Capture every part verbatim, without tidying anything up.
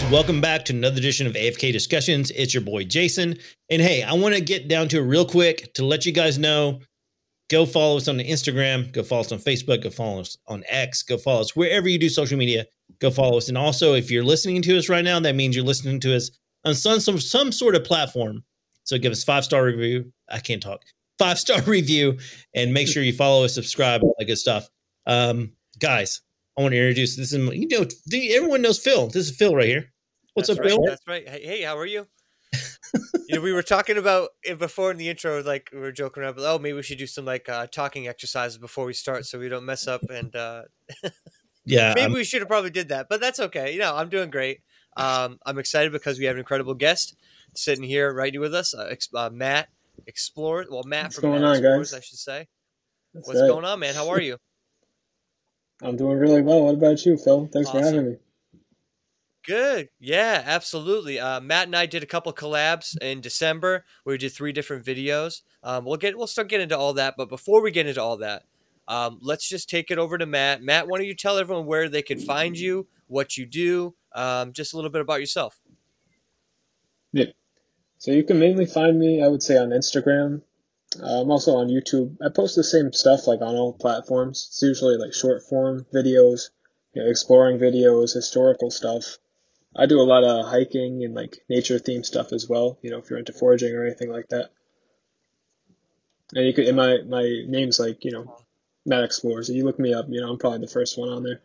welcome back to another edition of A F K Discussions. It's your boy Jason. And hey, I want to get down to it real quick to let you guys know, go follow us on the Instagram, go follow us on Facebook, go follow us on X, go follow us wherever you do social media, go follow us. And also, if you're listening to us right now, that means you're listening to us on some some, some sort of platform. So give us five-star review. I can't talk. Five-star review, and make sure you follow us, subscribe, all that good stuff. Um, guys, I want to introduce this is you know everyone knows Phil. This is Phil right here. What's That's up, right, Phil? That's right. Hey, hey, how are you? You know, we were talking about it before in the intro, like we were joking around, but oh, maybe we should do some like uh, talking exercises before we start, so we don't mess up. And uh, Yeah, maybe I'm, we should have probably did that, but that's okay. You know, I'm doing great. Um, I'm excited because we have an incredible guest sitting here right with us, uh, ex- uh, Matt Explorer. Well, Matt What's from going Matt on, Explorers, guys? I should say. That's What's right. going on, man? How are you? I'm doing really well. What about you, Phil? Thanks for Awesome. having me. Good. Yeah, absolutely. Uh, Matt and I did a couple collabs in December where we did three different videos. Um, we'll get we'll start getting into all that, but before we get into all that, um, let's just take it over to Matt. Matt, why don't you tell everyone where they can find you, what you do, um, just a little bit about yourself. Yeah. So you can mainly find me, I would say, on Instagram. Uh, I'm also on YouTube. I post the same stuff like on all platforms. It's usually like short form videos, you know, exploring videos, historical stuff. I do a lot of hiking and like nature themed stuff as well. You know, if you're into foraging or anything like that. And you could, and my my name's like you know, Matt Explorer. So you look me up. You know, I'm probably the first one on there.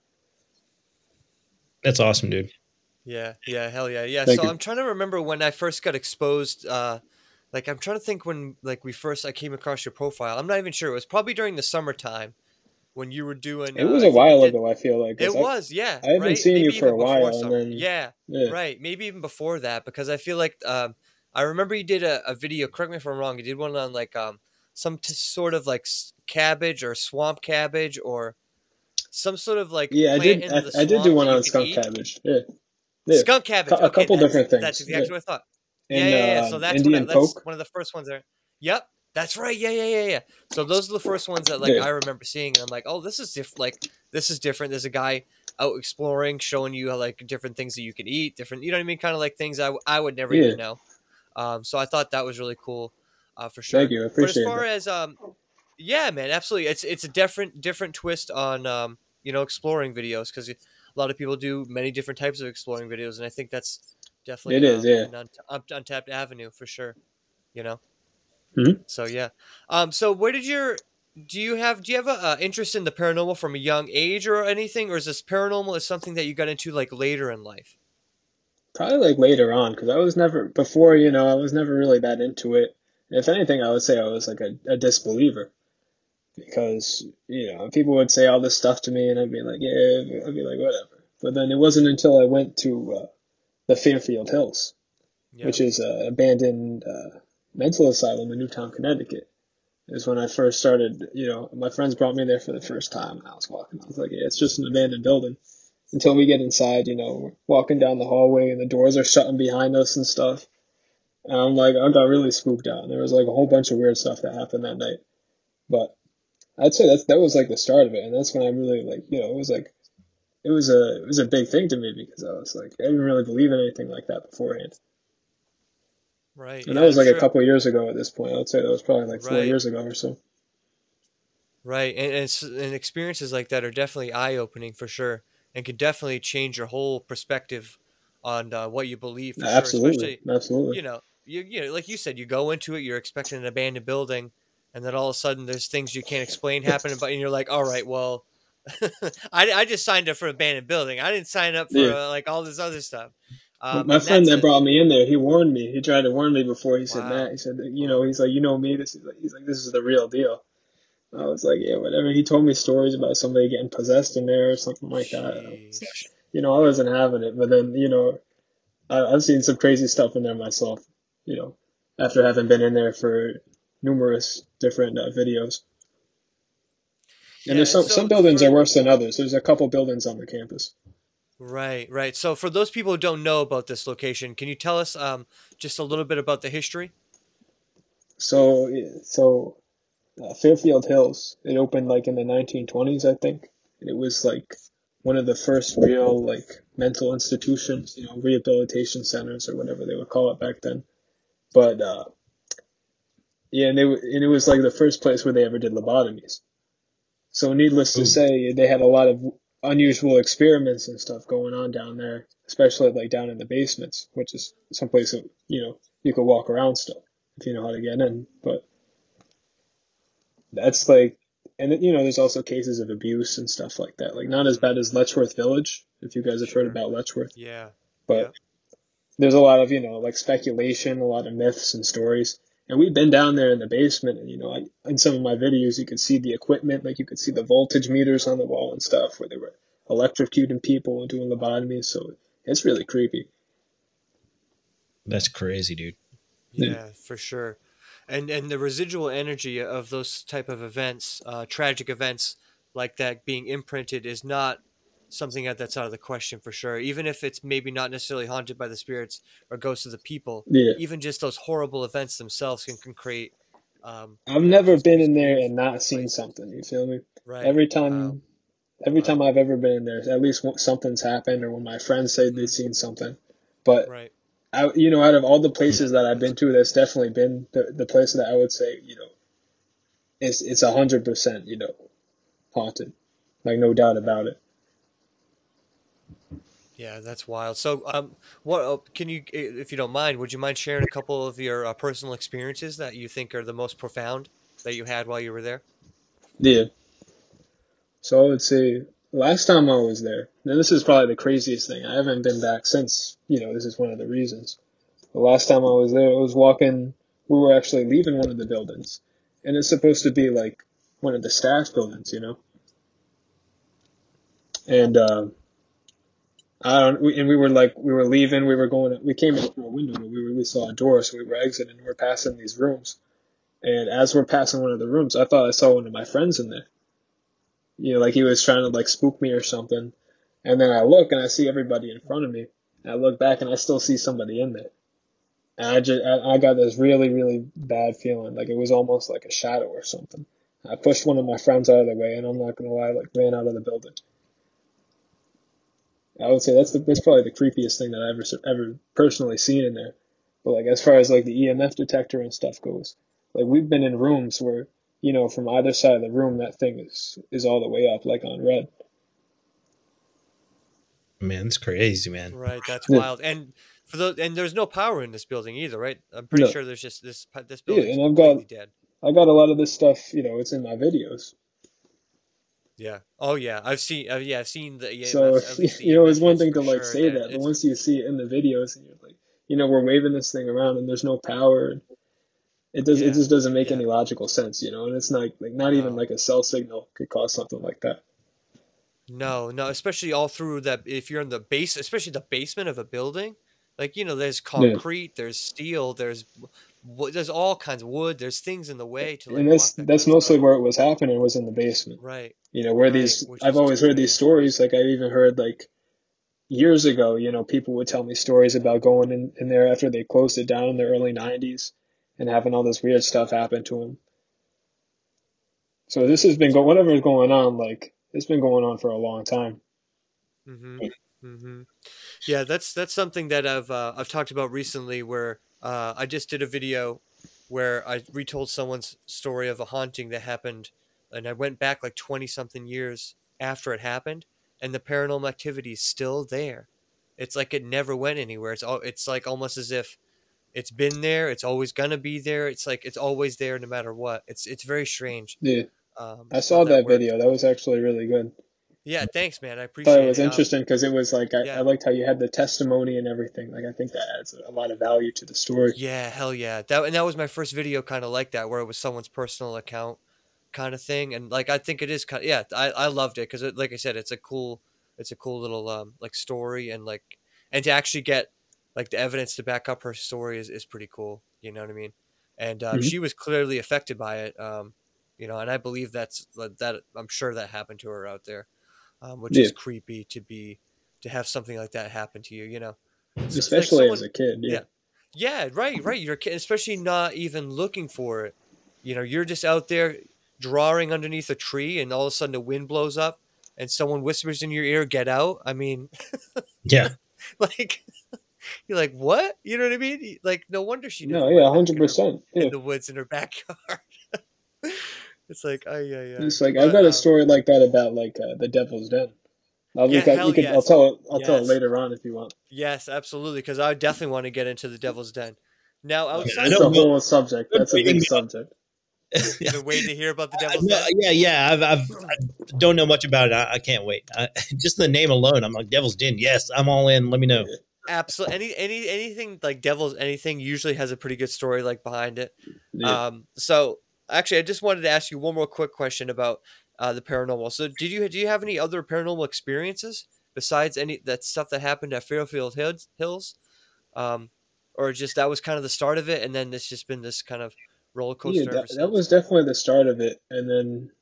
that's awesome, dude. Yeah, yeah, hell yeah, yeah. Thank So you. I'm trying to remember when I first got exposed. Uh, like I'm trying to think when like we first I came across your profile. I'm not even sure. It was probably during the summertime when you were doing. It Uh, was I a think you while did. ago. I feel like 'cause It I was, yeah, I have been right. seeing you Maybe for a even before while, and summer. then Yeah, yeah. right. Maybe even before that because I feel like um, I remember you did a, a video. Correct me if I'm wrong. You did one on like um some t- sort of like s- cabbage or swamp cabbage or some sort of like Yeah, I plant did. in I, the I did do swamp one that you on can skunk eat. cabbage. Yeah, yeah, Skunk Cou- cabbage. a Okay, couple that's different that's things. Yeah, exactly what I thought. Yeah, and yeah, yeah. uh, So that's what I, Indian that's poke. one of the first ones there. Yep, that's right. Yeah, yeah, yeah, yeah. So those are the first ones that like Yeah, I remember seeing, and I'm like, oh, this is diff- like this is different. There's a guy out exploring, showing you how, like different things that you can eat, different, you know what I mean, kind of like things I, w- I would never yeah. even know. Um, so I thought that was really cool, uh, for Thank sure. you. I But as appreciate far that. as um, yeah, man, absolutely. It's it's a different different twist on um, you know, exploring videos because a lot of people do many different types of exploring videos, and I think that's definitely It is. um Yeah. an unt- untapped avenue for sure. You know. hmm So yeah. Um. So where did your do you have do you have a uh, interest in the paranormal from a young age or anything, or is this paranormal is something that you got into like later in life? Probably like later on, because I was never before. You know, I was never really that into it. If anything, I would say I was like a, a disbeliever because you know people would say all this stuff to me, and I'd be like, yeah, I'd be like whatever. But then it wasn't until I went to uh, the Fairfield Hills, Yeah. which is an abandoned uh, mental asylum in Newtown, Connecticut, is when I first started, you know, my friends brought me there for the first time and I was walking. I was like, yeah, it's just an abandoned building. Until we get inside, you know, we're walking down the hallway and the doors are shutting behind us and stuff. And I'm like, I got really spooked out. There was like a whole bunch of weird stuff that happened that night. But I'd say that's, that was like the start of it. And that's when I really like, you know, it was like, it was a, it was a big thing to me because I was like, I didn't really believe in anything like that beforehand. Right. And that Yeah. was I'm like a sure. couple of years ago at this point. I would say that was probably like four Right. years ago or so. Right. And, and it's and experiences like that are definitely eye opening for sure, and can definitely change your whole perspective on uh, what you believe for sure. Absolutely. Especially, Absolutely. you know, you you know, like you said, you go into it, you're expecting an abandoned building, and then all of a sudden there's things you can't explain happening, but and you're like, all right, well, I, I just signed up for abandoned building. I didn't sign up for Yeah. uh, like all this other stuff. Um, My and friend that's that a brought me in there, he warned me. He tried to warn me before. He said, Matt, wow, he said, that, you know, wow, he's like, you know me. This is like, he's like, this is the real deal. I was like, yeah, whatever. He told me stories about somebody getting possessed in there or something like that. And I was, jeez, you know, I wasn't having it. But then, you know, I, I've seen some crazy stuff in there myself, you know, after having been in there for numerous different uh, videos. And yeah. there's And some, some so buildings are for worse than others. There's a couple buildings on the campus. right, right. So for those people who don't know about this location, can you tell us um, just a little bit about the history? So, yeah, so uh, Fairfield Hills, it opened like in the nineteen twenties, I think. And it was like one of the first real like mental institutions, you know, rehabilitation centers or whatever they would call it back then. But uh, yeah, and, they, and it was like the first place where they ever did lobotomies. So needless to Ooh. say, they had a lot of unusual experiments and stuff going on down there, especially like down in the basements, which is someplace that, you know, you could walk around still if you know how to get in. But that's like, and you know, there's also cases of abuse and stuff like that. Like not as bad as Letchworth Village, if you guys have Sure. heard about Letchworth. Yeah. But Yep. there's a lot of, you know, like speculation, a lot of myths and stories. And we've been down there in the basement, and you know, I, in some of my videos, you could see the equipment, like you could see the voltage meters on the wall and stuff, where they were electrocuting people and doing lobotomies. So it's really creepy. That's crazy, dude. Yeah, for sure. And and the residual energy of those type of events, uh, tragic events like that being imprinted is not something that, that's out of the question for sure. Even if it's maybe not necessarily haunted by the spirits or ghosts of the people, Yeah, even just those horrible events themselves can, can create, um, I've you know, never these, been these in there weird, and not weird seen places. something. You feel me? Right. Every Wow. time, every Wow. time I've ever been in there, at least one- something's happened, or when my friends say they've seen something. But Right. I, you know, out of all the Yeah, places that, that I've that's been to, crazy. that's definitely been the, the place that I would say, you know, it's it's a hundred percent, you know, haunted, like no doubt about it. Yeah, that's wild. So, um, what uh, can you, i- if you don't mind, would you mind sharing a couple of your uh, personal experiences that you think are the most profound that you had while you were there? Yeah. So I would say last time I was there, and this is probably the craziest thing. I haven't been back since, you know, this is one of the reasons. The last time I was there, I was walking, we were actually leaving one of the buildings. And it's supposed to be like one of the staff buildings, you know? And, uh, I don't, we, and we were like, we were leaving, we were going, we came in through a window, but we, were, we saw a door, so we were exiting, and we're passing these rooms. And as we're passing one of the rooms, I thought I saw one of my friends in there. You know, like he was trying to like spook me or something. And then I look and I see everybody in front of me. And I look back and I still see somebody in there. And I just, I, I got this really, really bad feeling. Like it was almost like a shadow or something. I pushed one of my friends out of the way, and I'm not gonna lie, like ran out of the building. I would say that's the, that's probably the creepiest thing that I've ever, ever personally seen in there. But like as far as like the E M F detector and stuff goes, like we've been in rooms where, you know, from either side of the room, that thing is, is all the way up, like on red. Man, it's crazy, man. Right, that's Yeah. wild. And for those, and there's no power in this building either, right? I'm pretty No. sure there's just this this Yeah, building's and I've got, completely dead. I got a lot of this stuff, you know, it's in my videos. Yeah. Oh yeah, I've seen. Uh, yeah, I've seen the So, E M Fs, at least the you know, it's E M F one hits thing for to like sure, say and that, but it's once you see it in the videos and you're like, you know, we're waving this thing around and there's no power, and it does, it yeah, just doesn't make yeah. any logical sense, you know, and it's not like, not even No, like a cell signal could cause something like that. no, no. Especially all through that. If you're in the base, especially the basement of a building, like you know, there's Yeah. concrete, there's steel, there's w- there's all kinds of wood. There's things in the way to And like that's, block that kind that's of stuff. mostly where it was happening, was in the basement. Right, You know, where right. these, Which I've is always heard these strange. stories, like I even heard like years ago, you know, people would tell me stories about going in, in there after they closed it down in the early nineties and having all this weird stuff happen to them. So Yeah, this has been that's go crazy. whatever's going on, like it's been going on for a long time. Mm-hmm. Mm-hmm. Yeah, that's that's something that I've uh, I've talked about recently. Where uh, I just did a video where I retold someone's story of a haunting that happened, and I went back like twenty something years after it happened, and the paranormal activity is still there. It's like it never went anywhere. It's all it's like almost as if it's been there. It's always gonna be there. It's like it's always there no matter what. It's it's very strange Yeah, um, I how saw that that works. video. That was actually really good. Yeah, thanks, man. I I thought it appreciate was it. Um, interesting because it was like I, I yeah. liked how you had the testimony and everything. Like I think that adds a lot of value to the story. Yeah, hell yeah. That and that was my first video kind of like that, where it was someone's personal account kind of thing, and like I think it is kind of yeah. I I loved it because like I said, it's a cool it's a cool little um like story and like and to actually get like the evidence to back up her story is is pretty cool. You know what I mean? And uh, Hmm. she was clearly affected by it. Um, you know, and I believe that's that that- I'm sure that happened to her out there, um, which Yeah, is creepy to be to have something like that happen to you. You know, so like especially as someone a kid. Yeah, yeah. Yeah, right, right. You're ki- especially not even looking for it. You know, you're just out there drawing underneath a tree, and all of a sudden the wind blows up, and someone whispers in your ear, "Get out." I mean, Yeah. like you're like, what? You know what I mean? Like, no wonder she No, never yeah, went back hundred in her percent. in Yeah. the woods in her backyard. It's like, ay, ay, ay. It's like I But got a um, story like that about like uh, the Devil's Den. I'll, we yeah, got, you hell could, I'll yes, tell it. I'll tell it yes, later on if you want. yes, absolutely. Because I definitely want to get into the Devil's Den. Now, I mean, I outside That's of a don't know. whole subject. Good That's a reading big me up. subject. you've been waiting to hear about the Devil's No, Den. yeah, yeah. I've, I've, I don't know much about it. I, I can't wait. I, just the name alone, I'm like Devil's Den. Yes, I'm all in. Let me know. Yeah. Absolutely, any any anything like Devil's anything usually has a pretty good story like behind it. Yeah. Um, so actually, I just wanted to ask you one more quick question about uh, the paranormal. So, did you do you have any other paranormal experiences besides any that stuff that happened at Fairfield Hills? Hills, um, or just that was kind of the start of it, and then it's just been this kind of roller Yeah, coaster that, ever that was since? definitely the start of it. And then,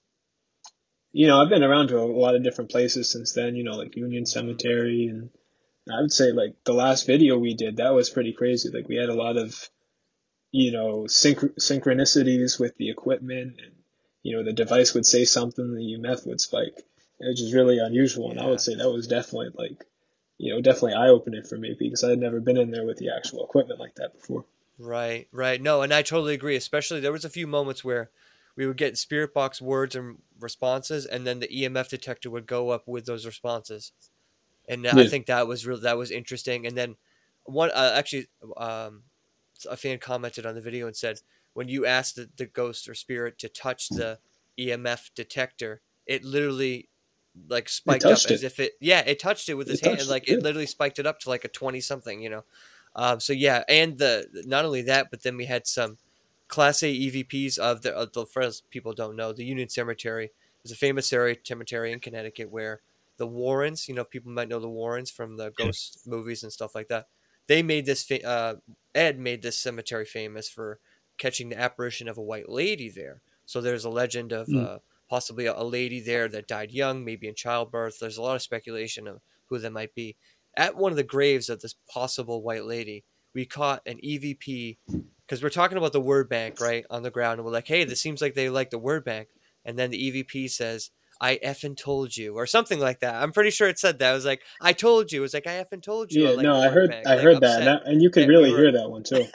you know, I've been around to a lot of different places since then, you know, like Union Hmm. Cemetery. And I would say, like, the last video we did, that was pretty crazy. Like, we had a lot of, you know, synch- synchronicities with the equipment. And, you know, the device would say something, the E M F would spike, which is really unusual. And I would Yeah. say that was definitely, like, you know, definitely eye-opening for me because I had never been in there with the actual equipment like that before. Right, right. No, and I totally agree. Especially there was a few moments where we would get spirit box words and responses, and then the E M F detector would go up with those responses. And I Yeah. think that was real. That was interesting. And then one uh, actually, um, a fan commented on the video and said, when you asked the, the ghost or spirit to touch the E M F detector, it literally like It spiked up touched as it. if it yeah it touched it with his It hand, and touched it. like Yeah. it literally spiked it up to like a twenty something, you know. Um, so yeah, and the not only that, but then we had some Class A E V Ps of the, of the for those people don't know, the Union Cemetery is a famous cemetery in Connecticut where the Warrens, you know, people might know the Warrens from the Yeah. ghost movies and stuff like that. They made this, fa- uh, Ed made this cemetery famous for catching the apparition of a white lady there. So there's a legend of Mm. uh, possibly a, a lady there that died young, maybe in childbirth. There's a lot of speculation of who that might be. At one of the graves of this possible white lady, we caught an E V P because we're talking about the word bank, right, on the ground. And we're like, hey, this seems like they like the word bank. And then the E V P says, I effing told you, or something like that. I'm pretty sure it said that. I was like, I told you. It was like, I effing told you I Yeah, like no, the I word heard bank. I Like, heard that, and, upset that, and you could that we really were. hear that one too.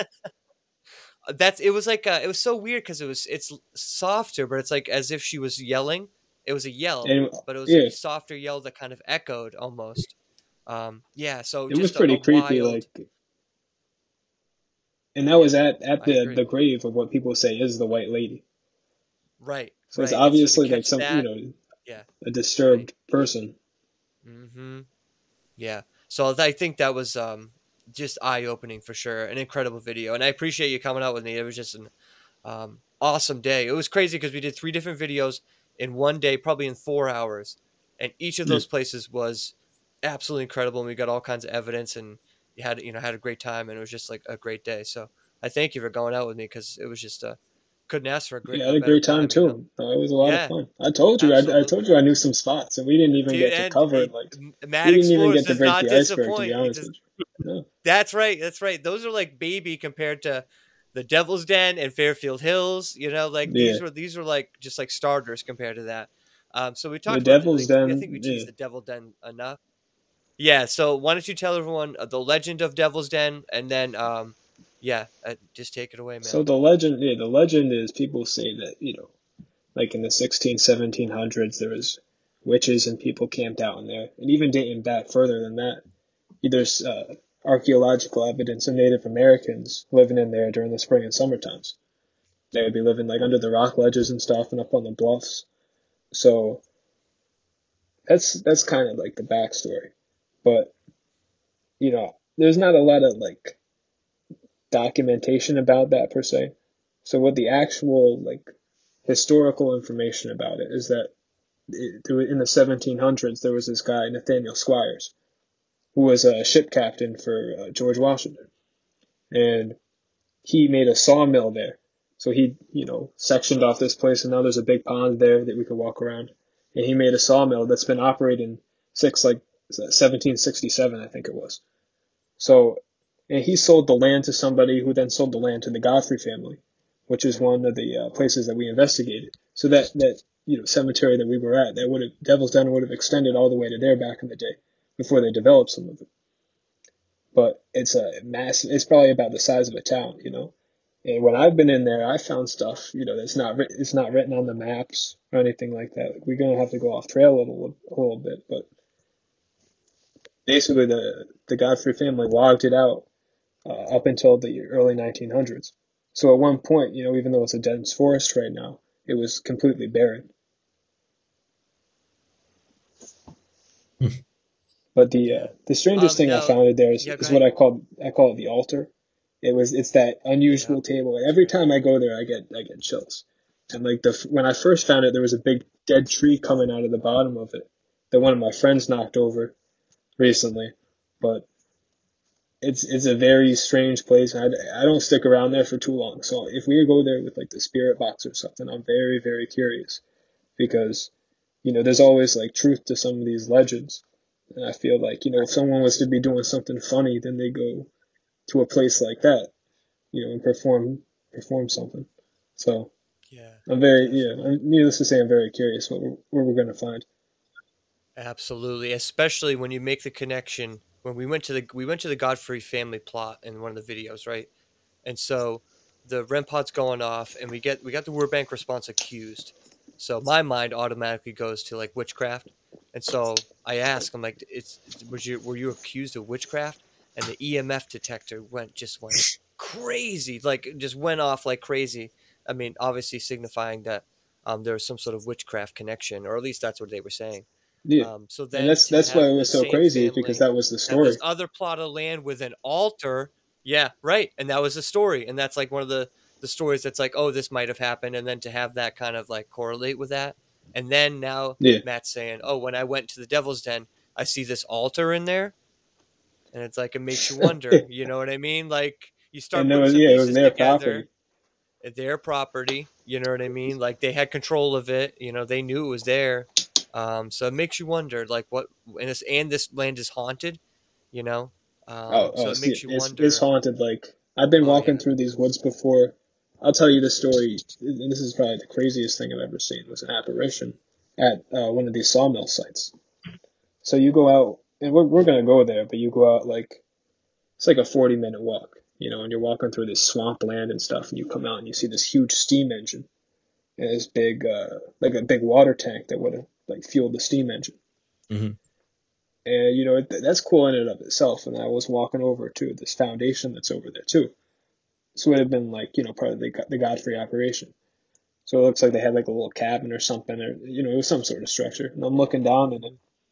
That's, it was like, uh it was so weird because it was, it's softer, but it's like as if she was yelling. It was a yell, And but it was like yeah, a softer yell that kind of echoed almost. Um, yeah, so it was just a, a pretty creepy. wild, Like, and that yeah, was at at I the agree. the grave of what people say is the white lady. Right, So it's right. And so to obviously like catch some, you that, know, yeah, a right. disturbed person. Mm-hmm. Yeah. So I think that was um just eye opening for sure. An incredible video, and I appreciate you coming out with me. It was just an um awesome day. It was crazy because we did three different videos in one day, probably in four hours, and each of Yeah, those places was absolutely incredible. And we got all kinds of evidence, and you had you know had a great time, and it was just like a great day. So I thank you for going out with me because it was just uh couldn't ask for a great yeah, I a had a better great time time. You know. too. Uh, it was a lot of Yeah. fun. I told you, I, I told Absolutely. you I knew some spots, and we didn't even Dude, get to and cover it. it, Like, Mad we didn't even Explorers get to does break not the iceberg, to be disappoint. It honest does. with you. No, That's right. That's right. Those are like baby compared to the Devil's Den and Fairfield Hills. You know, like yeah, these were these were like just like starters compared to that. Um, so we the talked about the, Devil's like I think Den. we Yeah. teased the Devil Den enough. Yeah. So why don't you tell everyone uh, the legend of Devil's Den, and then um, yeah, uh, just take it away, man. So the legend, yeah, the legend is people say that, you know, like in the sixteen, seventeen hundreds, there was witches and people camped out in there, and even dating back further than that, there's uh, archaeological evidence of Native Americans living in there during the spring and summer times. They would be living like under the rock ledges and stuff, and up on the bluffs. So that's that's kind of like the backstory. But you know, there's not a lot of like documentation about that per se. So what the actual like historical information about it is that in the seventeen hundreds there was this guy Nathaniel Squires who was a ship captain for uh, George Washington, and he made a sawmill there. So he, you know, sectioned off this place, and now there's a big pond there that we could walk around. And he made a sawmill that's been operating since like seventeen sixty-seven, I think it was. So, and he sold the land to somebody who then sold the land to the Godfrey family, which is one of the uh, places that we investigated. So that that you know, cemetery that we were at, that would have, Devil's Den would have extended all the way to there back in the day before they developed some of it. But it's a massive, it's probably about the size of a town, you know. And when I've been in there, I found stuff, you know, that's not written, it's not written on the maps or anything like that. Like, we're gonna have to go off trail a little, a little bit, but basically the the Godfrey family logged it out uh, up until the early nineteen hundreds. So at one point, you know, even though it's a dense forest right now, it was completely barren. But the uh, the strangest Um, thing I no, found there is, yeah, go is what ahead. I call I call it the altar. It was it's that unusual Yeah, table. And every time I go there, I get I get chills. And like the when I first found it, there was a big dead tree coming out of the bottom of it that one of my friends knocked over recently. But it's it's a very strange place. And I, I don't stick around there for too long. So if we go there with like the spirit box or something, I'm very very curious because you know there's always like truth to some of these legends. And I feel like, you know, if someone was to be doing something funny, then they go to a place like that, you know, and perform perform something. So yeah, I'm very, yeah, definitely. I'm, needless to say, I'm very curious what we're, what we're going to find. Absolutely, especially when you make the connection. When we went to the we went to the Godfrey family plot in one of the videos, right? And so the R E M pod's going off, and we get we got the word bank response accused. So my mind automatically goes to like witchcraft, and so I ask, I'm like, "It's was you were you accused of witchcraft?" And the E M F detector went just went crazy, like it just went off like crazy. I mean, obviously signifying that um, there was some sort of witchcraft connection, or at least that's what they were saying. Yeah. Um, so And then that's, to that's why it have the was so same crazy because family that was the have this story. other plot of land with an altar, yeah, right, and that was the story, and that's like one of the the stories that's like, oh, this might have happened, and then to have that kind of like correlate with that, and then now Yeah. Matt's saying, oh, when I went to the Devil's Den, I see this altar in there, and it's like it makes you wonder, you know what I mean? Like you start And it putting was, some yeah, it was pieces their property. together, their property, you know what I mean? Like they had control of it, you know, they knew it was there. Um, so it makes you wonder, like what, and this and this land is haunted, you know. Oh, Um, so oh, it see, makes you it's, it's wonder. haunted. Like, I've been Oh walking yeah, through these woods before. I'll tell you the story, and this is probably the craziest thing I've ever seen. It was an apparition at uh, one of these sawmill sites. So you go out, and we're, we're going to go there, but you go out like, it's like a forty minute walk, you know, and you're walking through this swamp land and stuff, and you come out and you see this huge steam engine and this big, uh, like a big water tank that would have like fueled the steam engine. Mm-hmm. And, you know, that's cool in and of itself. And I was walking over to this foundation that's over there too. So it would have been like, you know, part of the, the Godfrey operation. So it looks like they had like a little cabin or something, or, you know, it was some sort of structure. And I'm looking down and,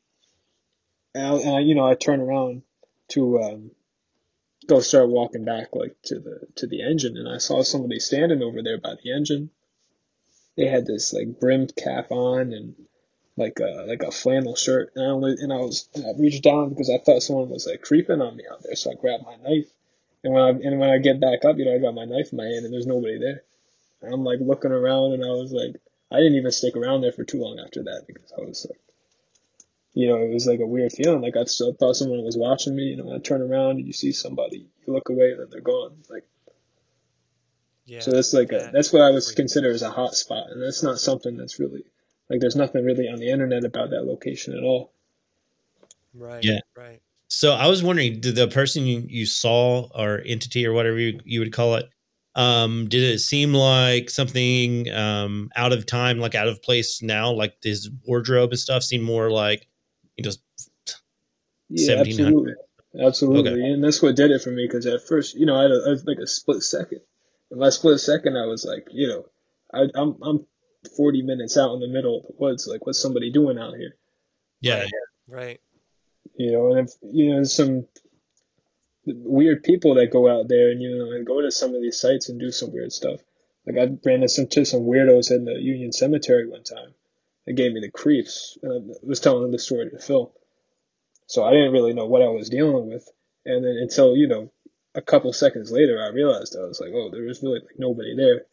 and, I, and I, you know, I turn around to, um, go start walking back like to the to the engine, and I saw somebody standing over there by the engine. They had this like brimmed cap on and like a like a flannel shirt, and I only, and I was and I reached down because I thought someone was like creeping on me out there, so I grabbed my knife. And when I and when I get back up, you know, I got my knife in my hand, and there's nobody there. And I'm like looking around, and I was like, I didn't even stick around there for too long after that because I was like, you know, it was like a weird feeling. Like I still thought someone was watching me. You know, I turn around and you see somebody, you look away, and then they're gone. Like, so yeah, that's like a that that's what is I would creepy. consider as a hot spot, and that's not something that's really like there's nothing really on the internet about that location at all. Right, Yeah. right. So I was wondering, did the person you, you saw or entity or whatever you, you would call it, um, did it seem like something um, out of time, like out of place now, like his wardrobe and stuff seemed more like, you know, Yeah, seventeen hundred? absolutely, Okay. absolutely, and that's what did it for me because at first, you know, I had, a, I had like a split second. In my split second, I was like, you know, I, I'm I'm forty minutes out in the middle of the woods. Like, what's somebody doing out here? Yeah. Right, right. You know, and if you know, there's some weird people that go out there and you know and go to some of these sites and do some weird stuff. Like I ran into some, to some weirdos in the Union Cemetery one time. They gave me the creeps. And I was telling them the story to Phil, so I didn't really know what I was dealing with. And then until you know a couple seconds later, I realized I was like, oh, there was really like nobody there.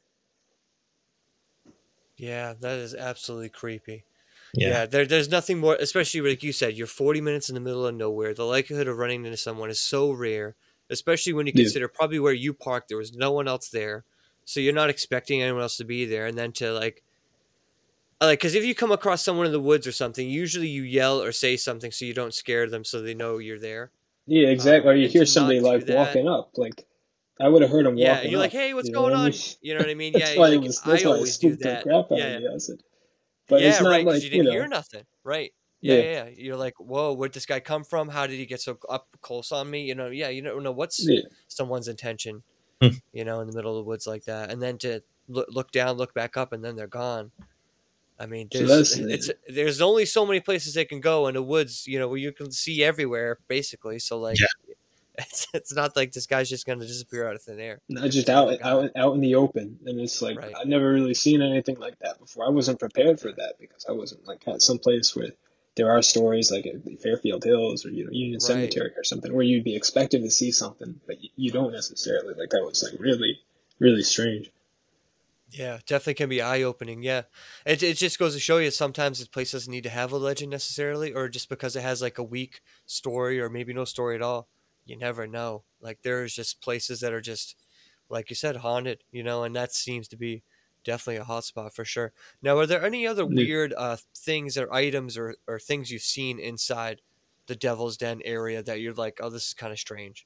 Yeah, that is absolutely creepy. Yeah. Yeah, there, there's nothing more, especially like you said, you're forty minutes in the middle of nowhere. The likelihood of running into someone is so rare, especially when you Yeah, consider probably where you parked, there was no one else there. So you're not expecting anyone else to be there. And then to like like, because if you come across someone in the woods or something, usually you yell or say something so you don't scare them, so they know you're there. Yeah, exactly. Um, Or you and hear to somebody not do like that, walking up. Like I would have heard him yeah, and walking you're like, up. "Hey, what's You know what going I mean? on?" You know what I mean? Yeah, That's you're why it like, was. That's I why it always do spooked the that. crap out of Yeah, me. I said, but it's yeah, not right, because like you you didn't hear know. nothing, right? Yeah, Yeah, yeah, yeah. You're like, "Whoa, where'd this guy come from? How did he get so up close on me?" You know, yeah, you don't know what's yeah. someone's intention, Hmm. you know, in the middle of the woods like that, and then to look, look down, look back up, and then they're gone. I mean, So there's that's it's yeah. there's only so many places they can go in the woods, you know, where you can see everywhere, basically. So like, Yeah. it's, it's not like this guy's just gonna disappear out of thin air Not if just it's a real out guy, out out in the open, and it's like right? I've never really seen anything like that before. I wasn't prepared for Yeah, that because I wasn't like at some place where there are stories like at the Fairfield Hills or you know Union right. Cemetery or something where you'd be expected to see something, but you, you don't necessarily. Like that was like really really strange. Yeah, definitely can be eye opening. Yeah, it it just goes to show you sometimes this place doesn't need to have a legend necessarily, or just because it has like a weak story or maybe no story at all. You never know. Like there's just places that are just like you said, haunted, you know, and that seems to be definitely a hotspot for sure. Now, are there any other Yeah. weird uh, things or items or, or things you've seen inside the Devil's Den area that you're like, oh, this is kind of strange?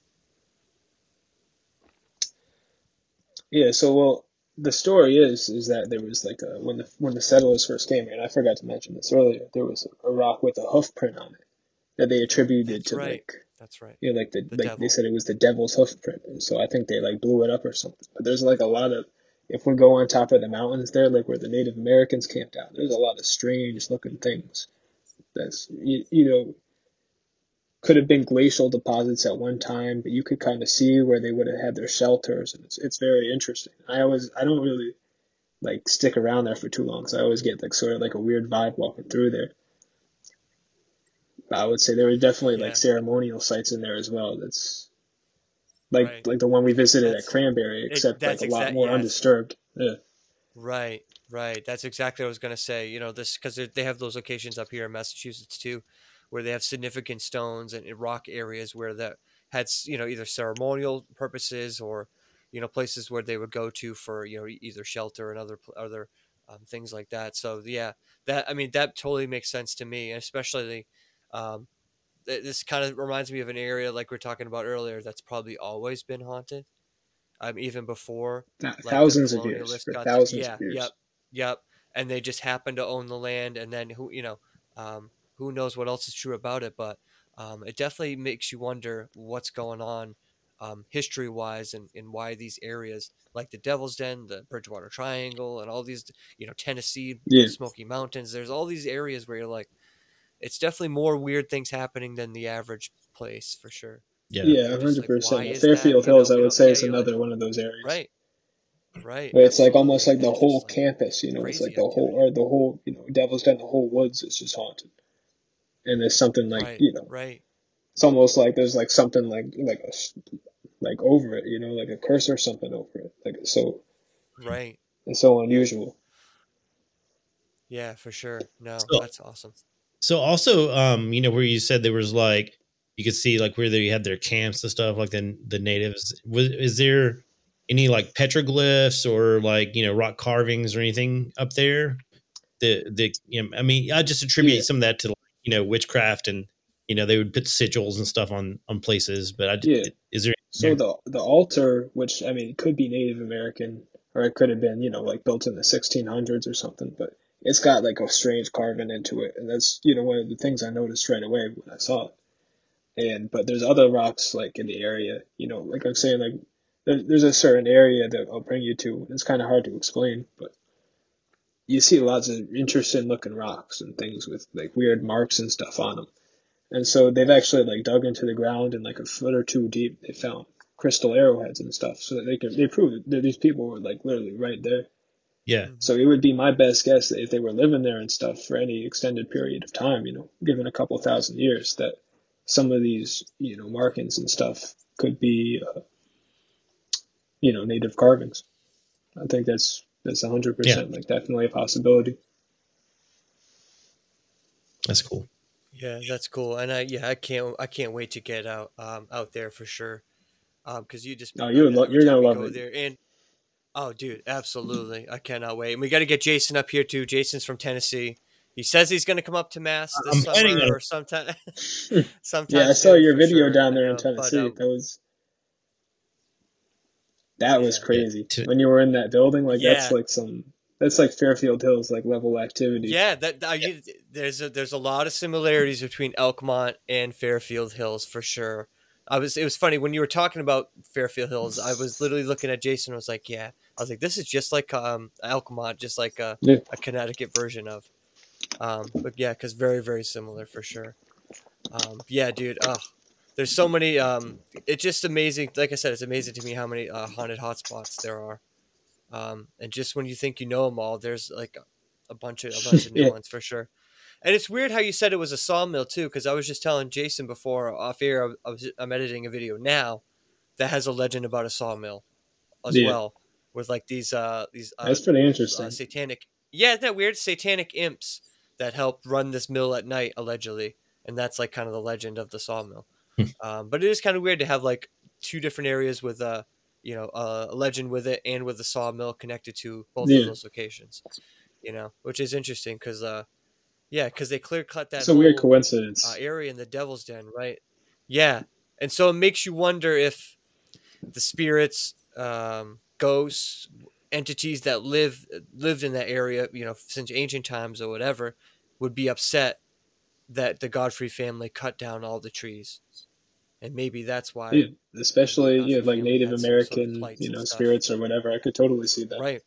Yeah, so well, the story is is that there was like a when the when the settlers first came here, and I forgot to mention this earlier, there was a rock with a hoof print on it that they attributed That's to right. like That's right. you know like the The like they devil. said it was the devil's hoof print, and so I think they like blew it up or something. But there's like a lot of if we go on top of the mountains there, like where the Native Americans camped out, there's a lot of strange looking things. That's you, you know could have been glacial deposits at one time, but you could kind of see where they would have had their shelters, and it's it's very interesting. I always I don't really like stick around there for too long, so I always get like sort of like a weird vibe walking through there. But I would say there were definitely like Yeah. ceremonial sites in there as well. That's like Right. like the one we visited at That's Cranberry, it. except like That's a lot exact. more Yes. undisturbed. Yeah, Right. Right. That's exactly what I was going to say. You know, this because they have those locations up here in Massachusetts too, where they have significant stones and and rock areas where that had, s- you know, either ceremonial purposes or, you know, places where they would go to for, you know, e- either shelter and other, pl- other um, things like that. So, yeah, that, I mean, that totally makes sense to me, and especially, um, th- this kind of reminds me of an area like we are talking about earlier that's probably always been haunted, um, even before Th- like the thousands of years colonialists for got to, thousands of yeah, years. yep, yep, and they just happened to own the land, and then who, you know, um, who knows what else is true about it, but um, it definitely makes you wonder what's going on, um, history wise, and, and why these areas like the Devil's Den, the Bridgewater Triangle, and all these, you know, Tennessee Yeah, Smoky Mountains. There's all these areas where you're like, it's definitely more weird things happening than the average place for sure. Yeah. And yeah, you're one just hundred like, why percent. is that? Fairfield You know, Hills, I we would don't. say, Yeah, is you're like, another one of those areas. right, right, But it's like almost absolutely, like the and whole just like campus, you know, it's like crazy the whole activity. or the whole, you know, Devil's Den, the whole woods is just haunted. And there's something like, Right, you know, right, it's almost like there's like something like like a like over it, you know, like a curse or something over it. Like it's so right. it's so Yeah, unusual. yeah, for sure. No, So, that's awesome. so also, um, you know, where you said there was like you could see like where they had their camps and stuff, like the the natives. Was is there any like petroglyphs or like you know rock carvings or anything up there? The the you know, I mean, I just Yeah, attribute some of that to like, you know witchcraft and you know they would put sigils and stuff on on places. But I yeah. d- is there So the the altar, which I mean, it could be Native American, or it could have been, you know, like built in the sixteen hundreds or something, but it's got like a strange carving into it, and that's, you know, one of the things I noticed right away when I saw it. And but there's other rocks like in the area, you know, like I'm saying, like there, there's a certain area that I'll bring you to. It's kind of hard to explain, but you see lots of interesting looking rocks and things with like weird marks and stuff on them. And so they've actually like dug into the ground and like a foot or two deep, they found crystal arrowheads and stuff, so that they could they proved that these people were like literally right there. yeah Hmm. So it would be my best guess that if they were living there and stuff for any extended period of time, you know, given a couple thousand years, that some of these, you know, markings and stuff could be, uh, you know, native carvings. I think that's that's a hundred yeah percent like definitely a possibility. that's cool. Yeah, that's cool. And I, yeah, I can't, I can't wait to get out, um, out there for sure. Um, because you just, Oh, I, you're lo- every you're time gonna we love go it. there, and Oh, dude, absolutely. I cannot wait. And we got to get Jason up here too. Jason's from Tennessee. He says he's going to come up to Mass this I'm planning summer on or sometime, Yeah, sometime I saw soon your for video sure. down I there in know, but Tennessee. um, That was that was yeah, yeah, crazy. to, When you were in that building, like that's yeah, like some that's like Fairfield Hills like level activity. yeah. That I, you- there's a there's a lot of similarities between Elkmont and Fairfield Hills for sure. I was it was funny when you were talking about Fairfield Hills. I was literally looking at Jason. And was like, yeah. I was like, this is just like um Elkmont, just like a Yeah. a Connecticut version of. Um, but yeah, because very very similar for sure. Um, yeah, dude. Oh, there's so many. Um, it's just amazing. Like I said, it's amazing to me how many uh, haunted hotspots there are. Um, and just when you think you know them all, there's like a bunch of a bunch of new Yeah. ones for sure. And it's weird how you said it was a sawmill too, because I was just telling Jason before off air. I I was, I'm editing a video now that has a legend about a sawmill as Yeah. well, with like these uh these uh, That's pretty uh interesting. satanic. Yeah, isn't that weird? Satanic imps that helped run this mill at night allegedly, and that's like kind of the legend of the sawmill. Um, but it is kind of weird to have like two different areas with a you know uh, a legend with it and with the sawmill connected to both of Yeah. those locations. You know, which is interesting because uh yeah, because they clear cut that It's a weird whole uh, coincidence. area in the Devil's Den, right? Yeah, and so it makes you wonder if the spirits, um, ghosts, entities that live lived in that area, you know, since ancient times or whatever, would be upset that the Godfrey family cut down all the trees, and maybe that's Yeah. why the Especially, yeah, Godfrey like family Native had some sort of American, plights you and know, stuff. spirits or whatever. I could totally see that. Right,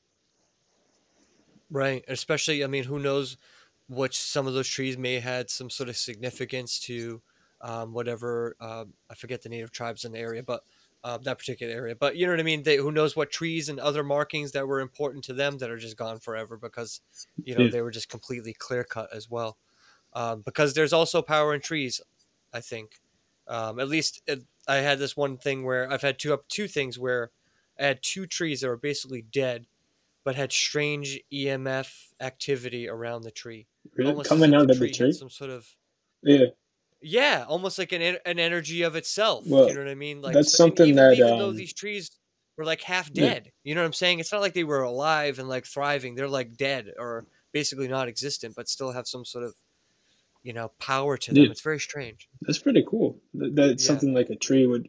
right. Especially, I mean, who knows which some of those trees may have had some sort of significance to um, whatever um, I forget the native tribes in the area, but uh, that particular area. But you know what I mean? They, who knows what trees and other markings that were important to them that are just gone forever because you know Yeah. they were just completely clear cut as well. Um, because there's also power in trees, I think. Um, at least it, I had this one thing where I've had two up two things where I had two trees that were basically dead but had strange E M F activity around the tree, Really? almost as Coming if the out of the tree had tree? some sort of Yeah. yeah, almost like an en- an energy of itself. You Well, know what I mean? Like, that's so, and something even that even though um these trees were like half yeah. dead, you know what I'm saying? It's not like they were alive and like thriving. They're like dead or basically not existent, but still have some sort of you know power to Yeah. them. It's very strange. That's pretty cool. That, that's Yeah, something like a tree would,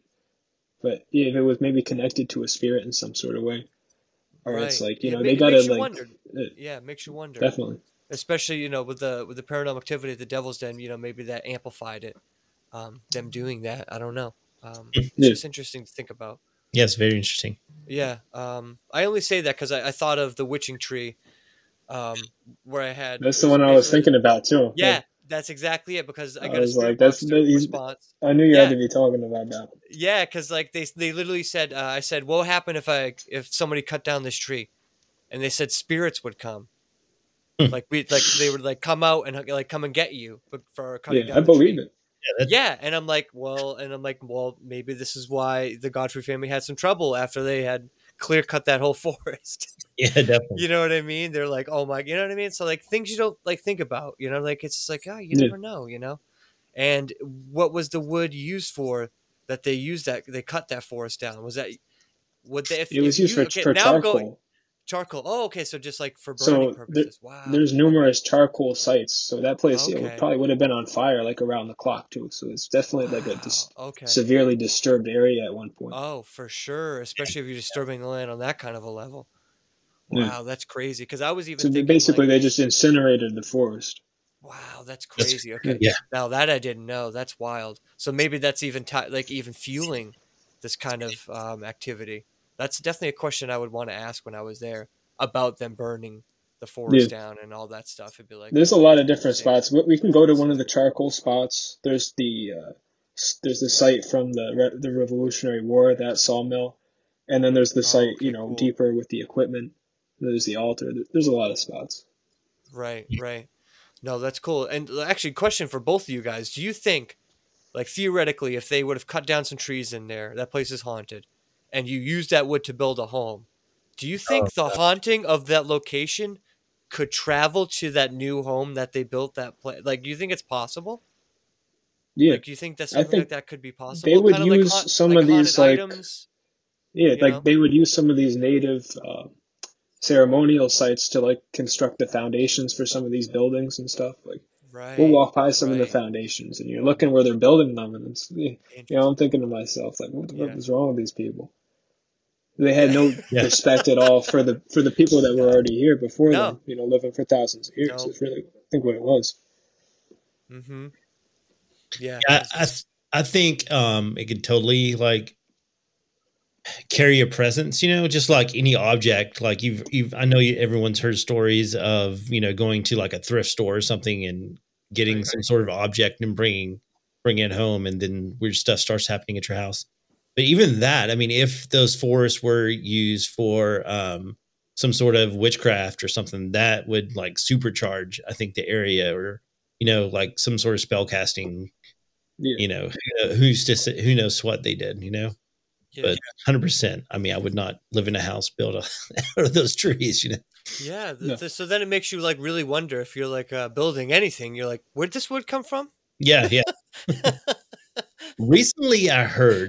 but yeah, if it was maybe connected to a spirit in some sort of way, or it's right. like, you Yeah, it, know, ma- they it gotta makes you like, wonder. uh, Yeah, it makes you wonder. definitely. Especially you know with the with the paranormal activity at the Devil's Den. You know maybe that amplified it. Um, them doing that. I don't know. Um, it's Yeah. just interesting to think about. yes, very interesting. Yeah. Um, I only say that because I, I thought of the witching tree, um, where I had That's it the was one I was basically thinking about too. Yeah. yeah, that's exactly it because I I got a was like, spirit that's box that, to he's. response. I knew you had Yeah, to be talking about that. yeah, because like they they literally said, uh, I said, what would happen if I if somebody cut down this tree, and they said spirits would come, like we like they would like come out and like come and get you but for cutting Yeah, I down the believe tree. it. Yeah, that, Yeah, and I'm like, well, and I'm like, well, maybe this is why the Godfrey family had some trouble after they had clear cut that whole forest. yeah, definitely. You know what I mean? They're like, oh my, you know what I mean? So like things you don't like think about, you know, like it's just like, oh, you Yeah. never know, you know. And what was the wood used for that they used that they cut that forest down? Was that would they if It if was used you for okay for now I'm going charcoal. charcoal? Oh, okay, so just like for burning So there, purposes. Wow. there's Okay. numerous charcoal sites. So that place, yeah, would Okay. probably would have been on fire like around the clock too. So it's definitely like a Wow. dis Okay. severely disturbed area at one point. Oh, for sure, especially if you're disturbing the land on that kind of a level. Yeah. Wow, that's crazy. Because I was even So they, thinking basically, like, they just incinerated the forest. wow, that's That's crazy. Yeah. Okay, yeah, now that I didn't know, that's wild. So maybe that's even ti like even fueling this kind of um, activity. That's definitely a question I would want to ask when I was there about them burning the Yeah. forest down and all that stuff. It'd be like, There's a oh, lot that's of different insane. spots. We we can go to one of the charcoal spots. There's the uh, s- there's the site from the Re- the Revolutionary War, that sawmill, and then there's the Oh, site, you okay, know, cool. deeper with the equipment. There's the altar. There- There's a lot of spots. Right, right. No, that's cool. And uh, actually, question for both of you guys: do you think, like theoretically, if they would have cut down some trees in there, that place is haunted, and you used that wood to build a home, do you oh, think the haunting of that location could travel to that new home that they built that place? Like, do you think it's possible? Yeah, Like, do you think that I something like think that could be they possible? would Kind of like haunt, use some like of haunted these like items. Yeah, You like know, they would use some of these native uh, ceremonial sites to like construct the foundations for some of these buildings and stuff. Like we'll right, walk by some of the right. foundations, and you're looking where they're building them, and it's, you know, I'm Interesting. thinking to myself, like, what the fuck Yeah, is wrong with these people? They had yeah. no Yeah. respect at all for the for the people that were No, already here before no, them, you know, living for thousands of years. no. It's really, I think, what it was. Mm-hmm. Yeah, I, that's I, th- I think um, it could totally like carry a presence, you know, just like any object. Like you've, you've, I know you, everyone's heard stories of, you know, going to like a thrift store or something and getting right. some sort of object and bringing, bringing it home. And then weird stuff starts happening at your house. But even that, I mean, if those forests were used for um, some sort of witchcraft or something, that would like supercharge, I think, the area or, you know, like some sort of spell casting, Yeah, you know, who- who's to say, who knows what they did, you know? But Yeah, one hundred percent. I mean, I would not live in a house built out of those trees, you know? yeah. th- no, th- so then it makes you like really wonder if you're like uh, building anything. You're like, where'd this wood come from? Yeah, yeah. Recently, I heard,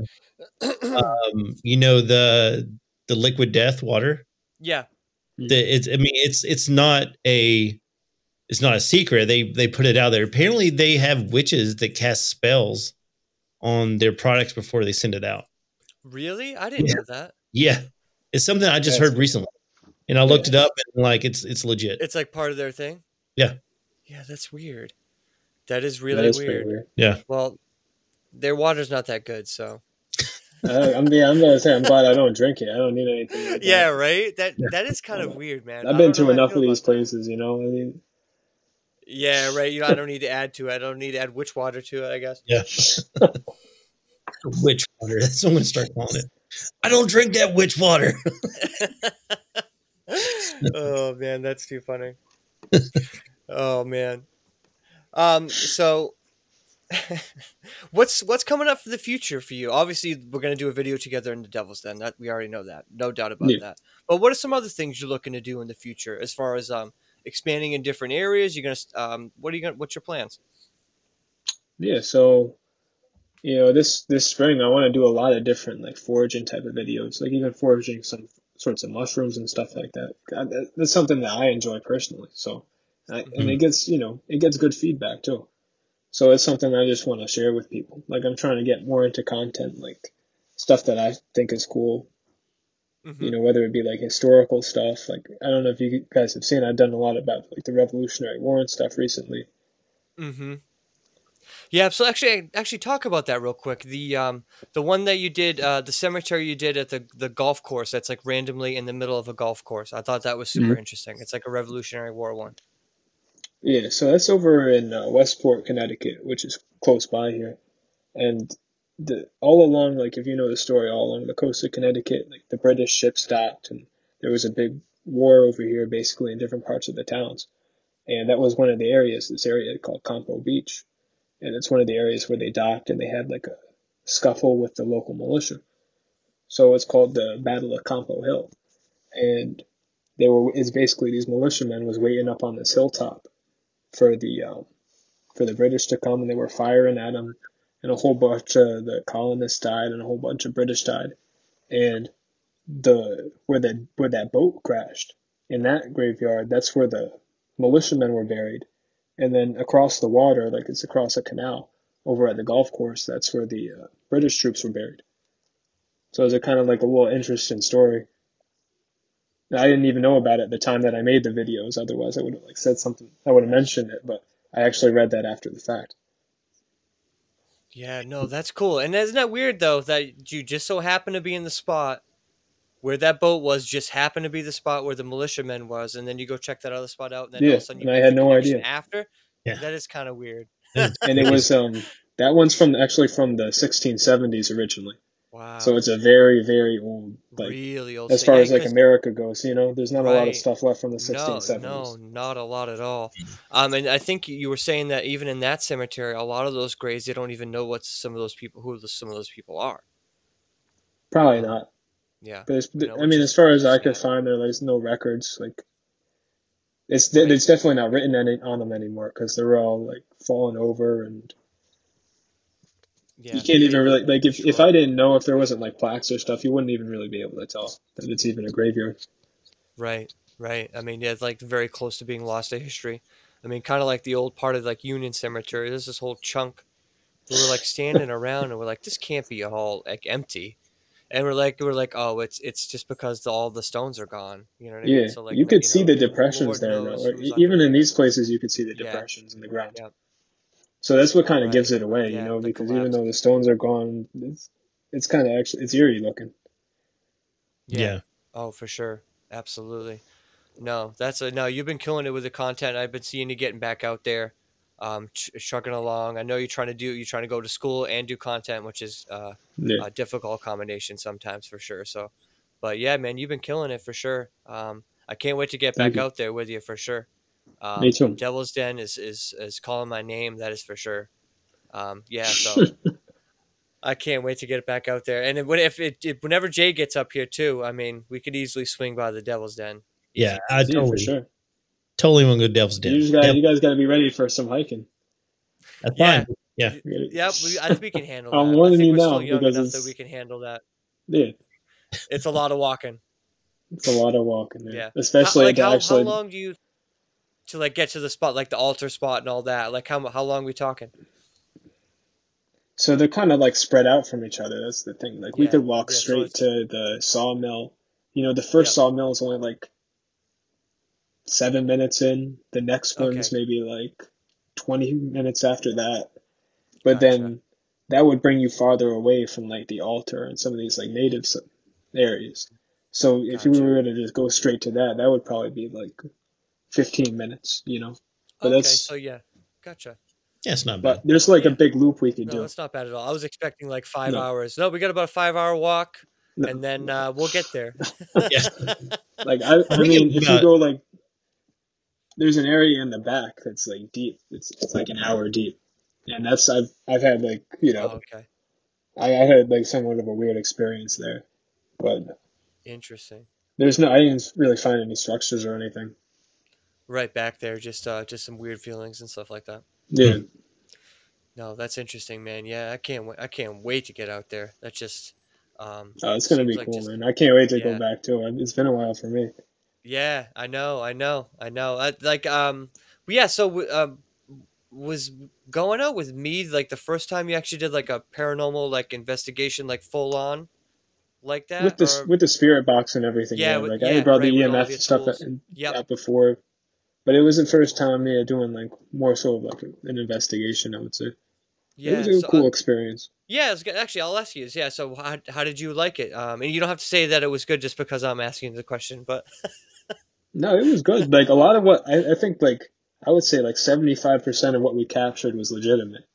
um, you know, the the liquid death water. Yeah, The hmm it's. I mean, it's it's not a it's not a secret. They they put it out there. Apparently, they have witches that cast spells on their products before they send it out. really? I didn't Yeah, know that. yeah. It's something I just that's heard cool. recently, and I looked Yeah, it up, and like it's it's legit. It's like part of their thing. Yeah, Yeah, that's weird. That is that really is pretty weird. weird. yeah. Well, their water's not that good, so. I, I'm yeah, I'm gonna say I'm glad I don't drink it. I don't need anything like Yeah, that. right. That Yeah. that is kind I'm, of weird, man. I've I been don't know to how I enough feel of these about that. places, you know. I mean, Yeah, right. You know, I don't need to add to it. I don't need to add witch water to it, I guess. Yeah. Witch water. That's what I'm gonna start calling it. I don't drink that witch water. Oh man, that's too funny. Oh man. Um so what's what's coming up for the future for you? Obviously, we're going to do a video together in the Devil's Den. That we already know that. No doubt about yeah, that. But what are some other things you're looking to do in the future as far as um expanding in different areas? You're going to um what are you going to what's your plans? yeah. So you know, this this spring I want to do a lot of different like foraging type of videos, like even foraging some sorts of mushrooms and stuff like that. God, that that's something that I enjoy personally. So, I, and Mhm. it gets you know it gets good feedback too. So it's something I just want to share with people. Like I'm trying to get more into content, like stuff that I think is cool. You Mhm. know, whether it be like historical stuff. Like I don't know if you guys have seen, I've done a lot about like the Revolutionary War and stuff recently. Mhm. Yeah, so actually actually talk about that real quick. The um the one that you did uh the cemetery you did at the the golf course that's like randomly in the middle of a golf course. I thought that was super Mhm. interesting. It's like a Revolutionary War one. Yeah, so that's over in uh, Westport, Connecticut, which is close by here. And the all along, like if you know the story, all along the coast of Connecticut, like the British ships docked, and there was a big war over here, basically in different parts of the towns. And that was one of the areas, this area called Campo Beach, and it's one of the areas where they docked, and they had like a scuffle with the local militia. So it's called the Battle of Campo Hill, and they were it's basically these militiamen was waiting up on this hilltop for the um, for the British to come, and they were firing at them, and a whole bunch of the colonists died, and a whole bunch of British died, and the where that where that boat crashed in that graveyard, that's where the militiamen were buried, and then across the water, like it's across a canal over at the golf course, that's where the uh, British troops were buried. So it's a kind of like a little interesting story. I didn't even know about it at the time that I made the videos. Otherwise, I would have like said something. I would have mentioned it, but I actually read that after the fact. Yeah, no, that's cool. And isn't that weird though that you just so happen to be in the spot where that boat was, just happened to be the spot where the militiamen was, and then you go check that other spot out, and then all Yeah, of a sudden you and I make had the no connection idea. after? Yeah. That is kind of weird. That is And it crazy. was um that one's from actually from the sixteen seventies originally. So Wow. it's a very very old, like Really old as thing. far Yeah, as like because America goes, you know, there's not a lot of right. stuff left from the No, no, sixteen seventies. not a lot at all. Um, and I think you were saying that even in that cemetery, a lot of those graves, they don't even know what some of those people, who the, some of those people are. Probably Um, not. yeah, But it's, you know, I which mean, as is far which as is I could sad. find, there there's no records. Like it's Right. it's definitely not written any, on them anymore because they're all like fallen over and Yeah, You can't even Bigfoot, really like for if if sure. I didn't know if there wasn't like plaques or stuff, you wouldn't even really be able to tell that it's even a graveyard. Right, right. I mean, yeah, it's like very close to being lost to history. I mean, kind of like the old part of like Union Cemetery. There's this whole chunk where we're like standing around and we're like, this can't be all like empty. And we're like, we're like, oh, it's it's just because the, all the stones are gone. You know what I mean? Yeah, So like, you n- could you see know, the who depressions Lord there though. knows Or who's e- under even in there. these places, you could see the Yeah, depressions in the ground. yeah, So that's what kind of gives right. it away, you Yeah, know, the because even collapse. though the stones are gone, it's it's kind of actually it's eerie looking. Yeah. Yeah. Oh, for sure. Absolutely. No, that's a no. You've been killing it with the content. I've been seeing you getting back out there, um, ch- trucking along. I know you're trying to do. You're trying to go to school and do content, which is uh, Yeah, a difficult combination sometimes for sure. So, but yeah, man, you've been killing it for sure. Um, I can't wait to get thank back you. out there with you for sure. Me Um, too. Devil's Den is is is calling my name. That is for sure. Um, yeah, so I can't wait to get back out there. And it, if it, if, whenever Jay gets up here too, I mean, we could easily swing by the Devil's Den. Yeah. I Yeah, for totally, sure. totally want to go to Devil's You Den. just got Devil, you guys got to be ready for some hiking. that's Yeah. fine. Yeah. Y- You Yeah, we, I think we can handle gotta- I'm that. I warning think you we're now still young because enough that we it's can handle that. yeah, It's a lot of walking. it's a lot of walking there, Yeah. How especially like to how how actually. long do you to like get to the spot, like the altar spot and all that? Like how how long we talking? So they're kind of like spread out from each other. That's the thing. Like we Yeah. could walk Yeah. So straight it's to the sawmill. You know, the first yep. sawmill is only like seven minutes in. The next one's Okay. maybe like twenty minutes after that. But Gotcha. then that would bring you farther away from like the altar and some of these like native s- areas. So if you Gotcha. were to just go straight to that, that would probably be like fifteen minutes, you know. But Okay. that's So yeah. Gotcha. Yeah. It's not but bad. there's like a Yeah. big loop we could No, do. that's not bad at all. I was expecting like five No, hours. No, we got about a five hour walk, no, and then no. uh, we'll get there. Yeah. Like I, I I think mean, it's if you about, go like, there's an area in the back that's like deep. It's it's like an hour deep, and that's I've I've had like you know Oh, okay. I, I had like somewhat of a weird experience there, but Interesting. there's no I didn't really find any structures or anything. Right back there, just uh, just some weird feelings and stuff like that. Yeah, hmm, No, that's interesting, man. Yeah, I can't wait. I can't wait to get out there. That just um, uh, it's gonna seems be like cool, just man. I can't wait to go yeah, back to it. It's been a while for me. yeah. I know, I know, I know. I, like um, yeah. So w- um, was going out with me like the first time you actually did like a paranormal like investigation, like full on like With that, this or with the spirit box and everything, yeah, yeah. with, Like I yeah, brought the right, with all of E M F your stuff tools. out Yep. out before, but it was the first time yeah doing like more so of like an investigation. I would say it was Yeah. a So uh, cool experience. yeah, it's good. Actually, I'll ask you. Is yeah. So how how did you like it? Um, and you don't have to say that it was good just because I'm asking the question, but No, it was good. Like a lot of what I, I think like I would say like seventy-five percent of what we captured was legitimate.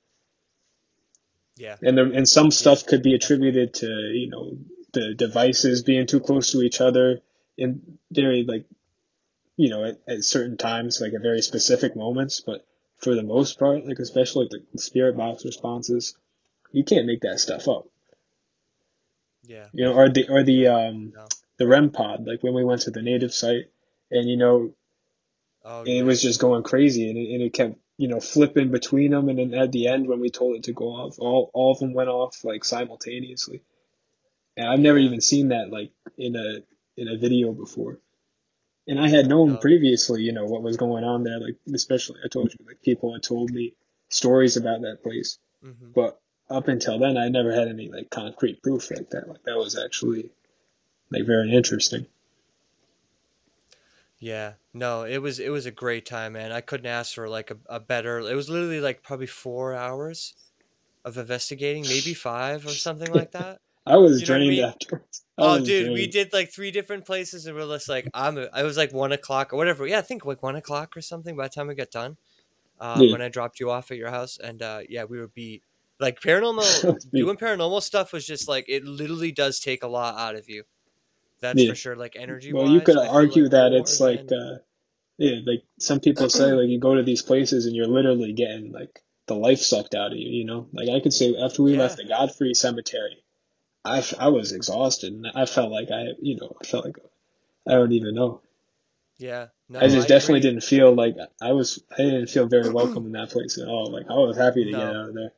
yeah, And the, and some yeah, stuff could be definitely. attributed to, you know, the devices being too close to each other in very like, you know, at, at certain times, like at very specific moments, but for the most part, like especially like the spirit box responses, you can't make that stuff up. Yeah, You know, or the or the yeah. um No. the REM pod, like when we went to the native site and you know Oh and it yeah, was just going crazy, and it, and it kept you know flipping between them, and then at the end when we told it to go off, all all of them went off like simultaneously, and I've never yeah. even seen that like in a in a video before, and I had known No. previously you know what was going on there, like especially I told you like people had told me stories about that place, Hmm. but up until then I never had any like concrete proof like that. Like that was actually like very interesting. Yeah. No. It was it was a great time, man. I couldn't ask for like a, a better. It was literally like probably four hours of investigating, maybe five or something like that. I was You know what I drained mean? afterwards. I Oh, was dude, we drained. did like three different places, and we're just like, I'm. I was like one o'clock or whatever. Yeah, I think like one o'clock or something. By the time we got done, um, Yeah, when I dropped you off at your house, and uh, yeah, we were beat. Like paranormal, I was beat. doing paranormal stuff was just like it literally does take a lot out of you. That's Yeah. for sure. Like energy Well, you wise, could I feel argue like that more it's like, than uh, yeah, like some people say, like you go to these places and you're literally getting like the life sucked out of you, you know? Like I could say after we left yeah, the Godfrey Cemetery, I, f- I was exhausted and I felt like I, you know, I felt like I don't even know. yeah. I No, I just definitely agree. didn't feel like I was, I didn't feel very welcome in that place at all. Like I was happy to get No, out of there.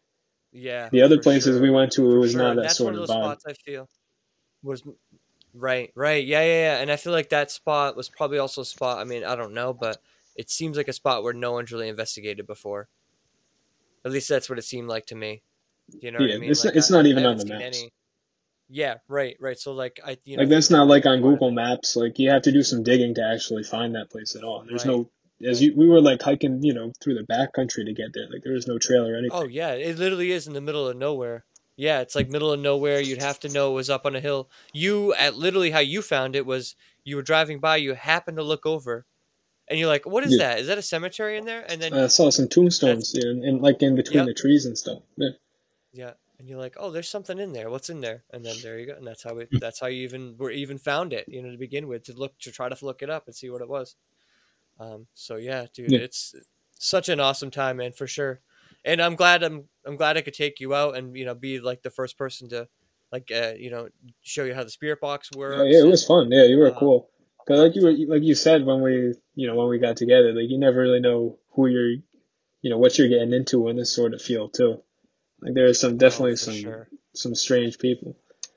Yeah, The other for places we sure. went to, it For was sure. not And that that's one sort of of those vibe. spots I feel was right, right. Yeah, yeah, yeah. And I feel like that spot was probably also a spot, I mean, I don't know, but it seems like a spot where no one's really investigated before. At least that's what it seemed like to me. You know what I Yeah, mean? it's not, Like it's I, I not I even on haven't the seen maps. any. Yeah, right, right. So like I, you know, I Like think that's that not might like be on part of Google it. Maps. Like you have to do some digging to actually find that place at all. And there's Right, no, as right. you, we were like hiking, you know, through the back country to get there. Like there was no trail or Oh anything. yeah, it literally is in the middle of nowhere. Yeah, it's like middle of nowhere. You'd have to know it was up on a hill. You at literally how you found it was you were driving by, you happened to look over, and you're like, "What is Yeah, that? Is that a cemetery in there?" And then I saw some that's tombstones, yeah, and, and like in between yep, the trees and stuff. Yeah, yeah, and you're like, "Oh, there's something in there. What's in there?" And then there you go, and that's how it. That's how you even were even found it. You know, to begin with, to look to try to look it up and see what it was. Um, so yeah, dude, yeah, it's such an awesome time, man, for sure. And I'm glad I'm I'm glad I could take you out and you know be like the first person to like uh, you know show you how the spirit box oh, yeah. works It was and fun. Yeah, you were um cool. Cause like you were, so like you said when we, you know, when we got together, like you never really know who you're, you know, what you're getting into in this sort of field too. Like there are some oh definitely for some sure. some strange people.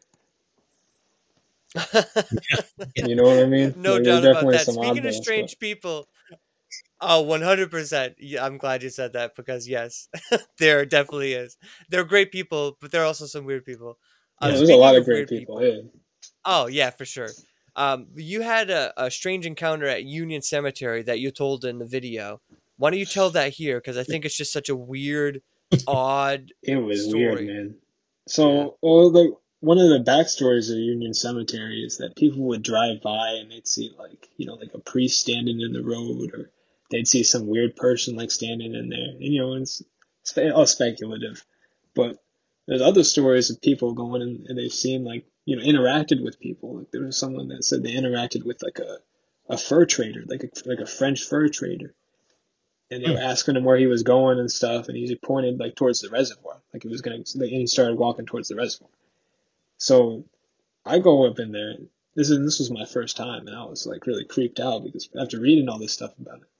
You know what I mean? No Like there's doubt about definitely that. some Speaking of oddballs, but strange people, oh one hundred percent. Yeah, I'm glad you said that because yes, there definitely is. They're great people, but there are also some weird people. Uh, oh, Yeah. there's a lot speaking of of great weird people. people, Yeah. oh yeah, for sure. Um, you had a, a strange encounter at Union Cemetery that you told in the video. Why don't you tell that here? Because I think it's just such a weird, odd It was weird, story. man. Yeah. So, well, the one of the backstories of Union Cemetery is that people would drive by and they'd see like, you know, like a priest standing in the road, or they'd see some weird person like standing in there. And, you know, it's, it's all speculative. But there's other stories of people going in and they've seen like, you know, interacted with people. Like there was someone that said they interacted with like a, a fur trader, like a, like a French fur trader, and they were Hmm. asking him where he was going and stuff, and he pointed like towards the reservoir, like he was gonna. And he started walking towards the reservoir. So I go up in there. This is this was my first time, and I was like really creeped out because after reading all this stuff about it,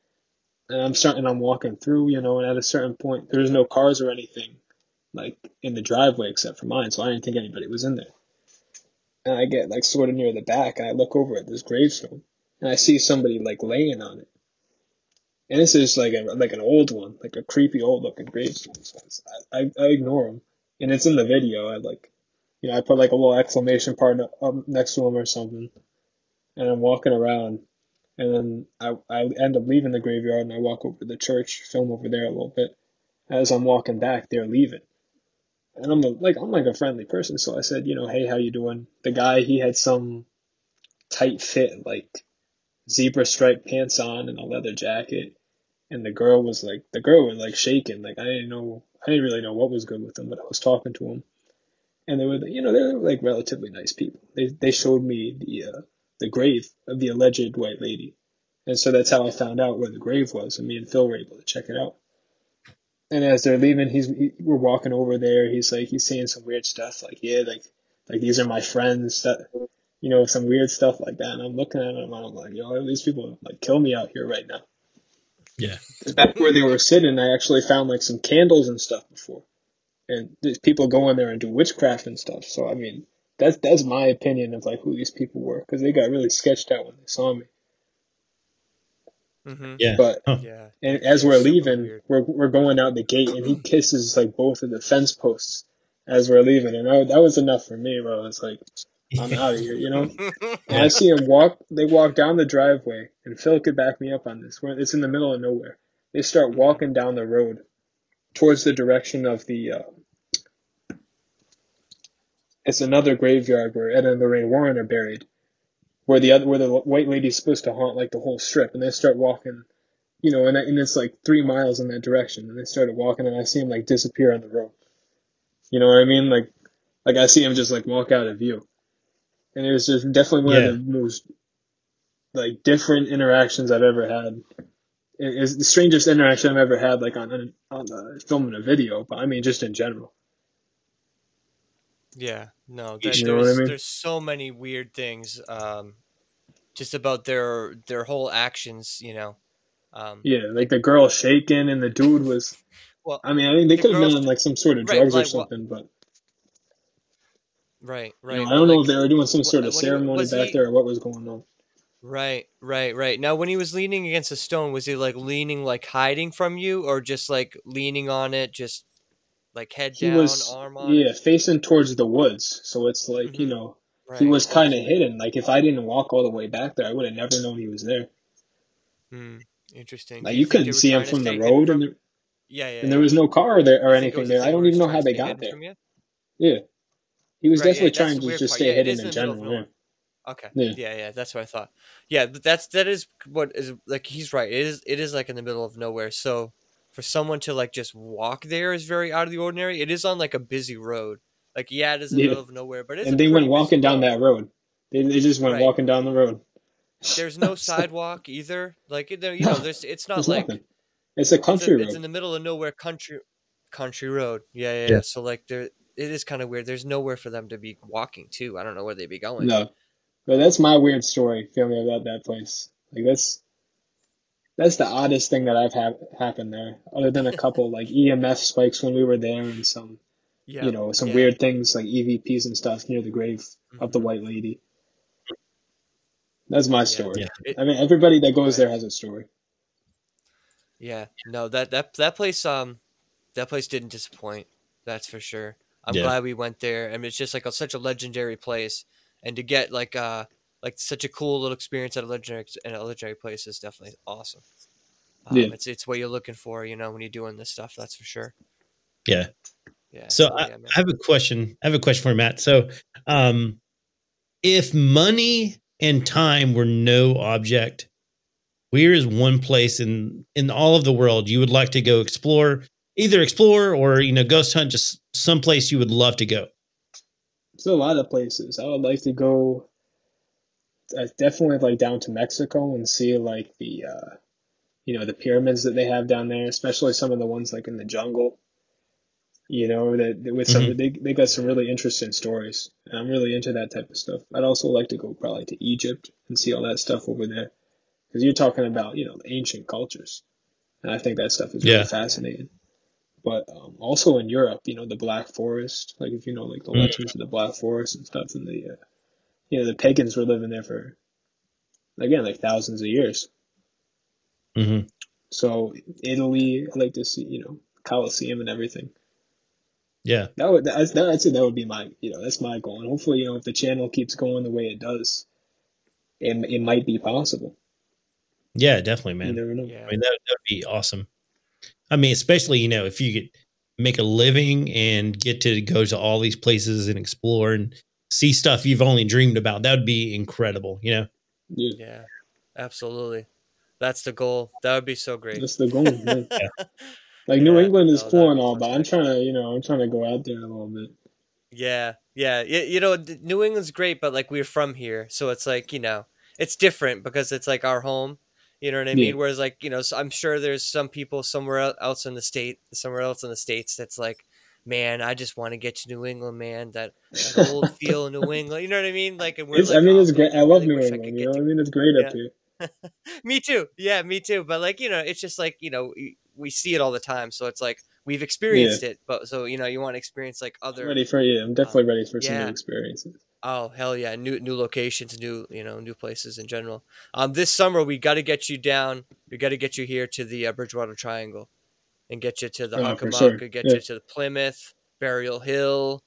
and I'm starting, I'm walking through, you know, and at a certain point, there's no cars or anything like in the driveway except for mine, so I didn't think anybody was in there. And I get like sort of near the back, and I look over at this gravestone, and I see somebody like laying on it. And this is like a like an old one, like a creepy old looking gravestone. So I, I I ignore him, and it's in the video. I like, you know, I put like a little exclamation part up next to him or something, and I'm walking around, and then I I end up leaving the graveyard, and I walk over to the church, film over there a little bit. As I'm walking back, they're leaving, and I'm a, like I'm like a friendly person, so I said, you know, hey, how you doing? The guy, he had some tight fit like zebra striped pants on and a leather jacket. And the girl was like, the girl was like shaking. Like I didn't know, I didn't really know what was good with them, but I was talking to them, and they were, you know, they were like relatively nice people. They they showed me the uh, the grave of the alleged white lady, and so that's how I found out where the grave was. And me and Phil were able to check it out. And as they're leaving, he's he, we're walking over there. He's like, he's saying some weird stuff, like yeah, like like these are my friends, that you know, some weird stuff like that. And I'm looking at him, and I'm like, yo, these people like kill me out here right now. Yeah. Because back where they were sitting, I actually found like some candles and stuff before, and these people go in there and do witchcraft and stuff. So I mean, that's that's my opinion of like who these people were, because they got really sketched out when they saw me. Mm-hmm. Yeah. But Huh. Yeah. and They're as they're we're super leaving, weird. we're we're going out the gate, and he kisses like both of the fence posts as we're leaving, and I, that was enough for me, bro. It's like I'm out of here, you know. And I Yeah. see him walk. They walk down the driveway, and Phil could back me up on this. Where it's in the middle of nowhere. They start hmm walking down the road towards the direction of the. Uh, it's another graveyard where Ed and Lorraine Warren are buried, where the other where the white lady's supposed to haunt like the whole strip. And they start walking, you know, and, and it's like three miles in that direction. And they started walking, and I see him like disappear on the road. You know what I mean? Like, like I see him just like walk out of view. And it was just definitely one of Yeah. the most like different interactions I've ever had. It's the strangest interaction I've ever had, like on on uh, filming a video. But I mean, just in general. Yeah. No. You That You should- know what I there's mean? there's so many weird things. Um, just about their their whole actions. You know. Um, Yeah, like like the girl shaking, and the dude was Well, I mean, I mean, they the could have been girls, on like some sort of right? drugs or Like what? something, but Right, you know, right. I But don't know if like, they were doing some sort wh- of when he ceremony was back he there or what was going on. right, right, right. Now, when he was leaning against a stone, was he like leaning, like hiding from you, or just like leaning on it, just like head He down, was, arm on it? yeah, facing towards the woods, so it's like, you Mm-hmm. know, he Right. was kind of hidden. Like if I didn't walk all the way back there, I would have never known he was there. Hmm. Interesting. Like Do you you think couldn't they were see him trying to from the stay hidden road, and from? there, Yeah, yeah, and there yeah. was no car there You or think it anything was a there. I thing don't where he even was know trying how to they stay got hidden there. from you? Yeah, he was Right. Yeah, definitely that's trying the to weird just part. stay Yeah, it hidden is in in the middle of general. Yeah, nowhere. Okay. yeah, Yeah, yeah, that's what I thought. Yeah, but that's that is what is like he's right. It is it is like in the middle of nowhere. So for someone to like just walk there is very out of the ordinary. It is on like a busy road. Like yeah, it is in the yeah. middle of nowhere, but it's a And they went pretty busy walking down road. that road. They they just went Right. walking down the road. There's no So, sidewalk either. Like it- there you know, no, there's it's not there's like nothing. It's a it's a country it's in road. the middle of nowhere country country road. Yeah, yeah, Yeah. yeah. So like there it is kind of weird. There's nowhere for them to be walking to. I don't know where they'd be going. No, but that's Um my weird story. Feel me about that place. Like that's that's the oddest thing that I've had happen there. Other than a couple like E M F spikes when we were there, and some you yeah, know some yeah. weird things like E V Ps and stuff near the grave of the Hmm. white lady. That's my Yeah. story. Yeah. It I mean, everybody that goes right. there has a story. Yeah, no, that that that place um that place didn't disappoint. That's for sure. I'm Yeah. glad we went there. I mean, it's just like a, such a legendary place, and to get like uh like such a cool little experience at a legendary at a legendary place is definitely awesome. Yeah. Um, it's it's what you're looking for, you know, when you're doing this stuff. That's for sure. Yeah. Yeah, So hell I, yeah, man. I have a question. I have a question for Matt. So, um, if money and time were no object, where is one place in in all of the world you would like to go explore, either explore or you know ghost hunt, just someplace you would love to go? There's a lot of places. I would like to go. Uh, definitely like down to Mexico and see like the uh, you know the pyramids that they have down there, especially some of the ones like in the jungle. You know that that with some Hmm. they they got some Yeah. really interesting stories, and I'm really into that type of stuff. I'd also like to go probably to Egypt and see all that stuff over there because you're talking about you know the ancient cultures, and I think that stuff is really Yeah. Yeah. fascinating. But um, also in Europe, you know the Black Forest, like if you know like the legends of the Black Forest and stuff, and the uh, you know the pagans were living there for again like thousands of years. Mm-hmm. So Italy, I like to see you know Colosseum and everything. Yeah. That would that's that's it. That would be my you know that's my goal. And hopefully you know if the channel keeps going the way it does, it it might be possible. Yeah. Definitely, You man. never know. Yeah. I mean, that that would be awesome. I mean, especially you know if you could make a living and get to go to all these places and explore and see stuff you've only dreamed about, that would be incredible. You know. Yeah, Yeah. Absolutely. That's the goal. That would be so great. that's the goal, man. Yeah. Like New Yeah. England is No, that cool would and be all, so but I'm sick. trying to you know I'm trying to go out there a little bit. Yeah, yeah, yeah. You know, d- New England's great, but like we're from here, so it's like you know, it's different because it's like our home. You know what I Yeah, mean? Whereas like you know, so I'm sure there's some people somewhere el- else in the state, somewhere else in the states that's like, man, I just want to get to New England, man. That that old feel in New England. You know what I mean? Like, and we're it's I like, mean oh it's great. man, I I love really New wish I England. could You get know what to. I mean? It's great up Yeah, here. me too. Yeah, me too. But like you know, it's just like you know, we we see it all the time, so it's like we've Yeah, experienced it. But so you know, you want to experience like I'm other. ready for you. I'm Um, definitely ready for some new yeah. experiences. Oh hell yeah! New new locations, new you know new places in general. Um, this summer we got to get you down. We got to get you here to the uh, Bridgewater Triangle and get you to the Oh, for sure. Hockomock, get Yeah, you to the Plymouth, Burial Hill.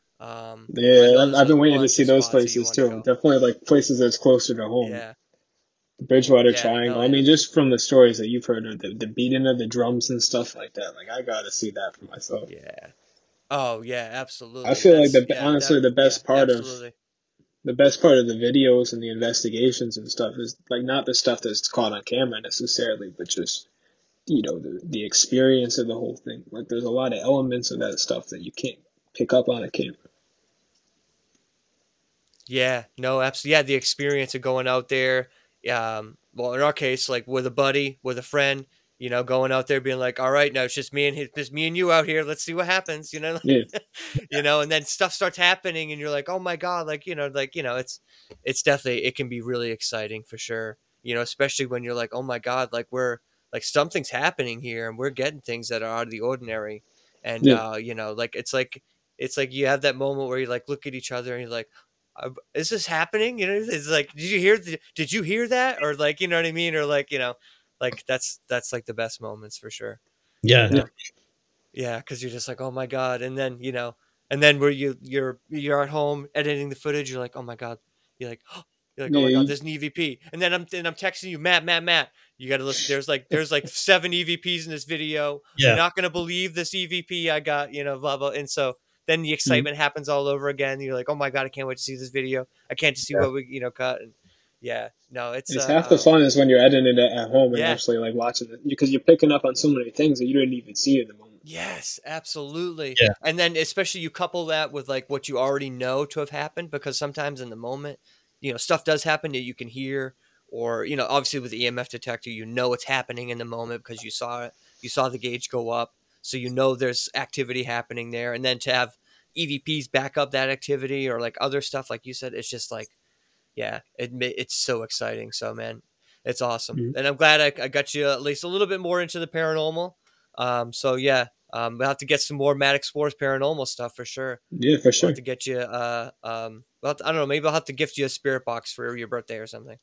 Um, you know I yeah. know I've, there's I've a been waiting to bunch see of those spots that you places want to too. go. Definitely like places that's closer to home. Yeah, The Bridgewater yeah, Triangle. hell I yeah, mean, just from the stories that you've heard of the, the beating of the drums and stuff like that, like I gotta see that for myself. yeah. Oh yeah, I absolutely. feel like That's the yeah, honestly that the yeah, best part of absolutely. the best part of the videos and the investigations and stuff is like not the stuff that's caught on camera necessarily, but just you know the the experience of the whole thing. Like there's a lot of elements of that stuff that you can't pick up on a camera. Yeah, no, absolutely. Yeah, the experience of going out there. Um, well, in our case, like with a buddy, with a friend, you know, going out there, being like, "All right, now it's just me and his, just me and you out here. Let's see what happens." You know, Yeah, you know, and then stuff starts happening, and you're like, "Oh my god!" Like you know, like you know, it's it's definitely it can be really exciting for sure. You know, especially when you're like, "Oh my god!" Like we're like something's happening here, and we're getting things that are out of the ordinary. And Yeah. uh, you know, like it's like it's like you have that moment where you like look at each other and you're like, "Uh, is this happening?" You know, it's like, did you hear? The, did you hear that? Or like, you know what I mean? Or like, you know, like that's that's like the best moments for sure. Yeah. You know? Yeah, because you're just like, oh my god, and then you know, and then where you you're you're at home editing the footage, you're like, oh my god, you're like, you're like, oh Yeah, my god, you- there's an E V P, and then I'm then I'm texting you, Matt, Matt, Matt, you got to listen. There's like there's like seven E V Ps in this video. Yeah. You're not gonna believe this E V P I got, you know, blah blah. And so then the excitement happens all over again. You're like, oh my god, I can't wait to see this video. I can't to see Yeah. what we you know cut. And yeah, no, it's It's uh, half the um, fun is when you're editing it at home and Yeah. actually like watching it because you're picking up on so many things that you didn't even see in the moment. Yes, absolutely. Yeah. And then especially you couple that with like what you already know to have happened, because sometimes in the moment, you know, stuff does happen that you can hear, or, you know, obviously with the E M F detector, you know it's happening in the moment because you saw it, you saw the gauge go up. So you know there's activity happening there. And then to have E V Ps back up that activity or like other stuff, like you said, it's just like, yeah, it, ma- it's so exciting. So, man, it's awesome. Mhm. And I'm glad I, I got you at least a little bit more into the paranormal. Um, so yeah, um, we'll have to get some more Matt Explores paranormal stuff for sure. Yeah, for We'll sure. have to get you, uh, um, well, I don't know, maybe I'll have to gift you a spirit box for your birthday or something.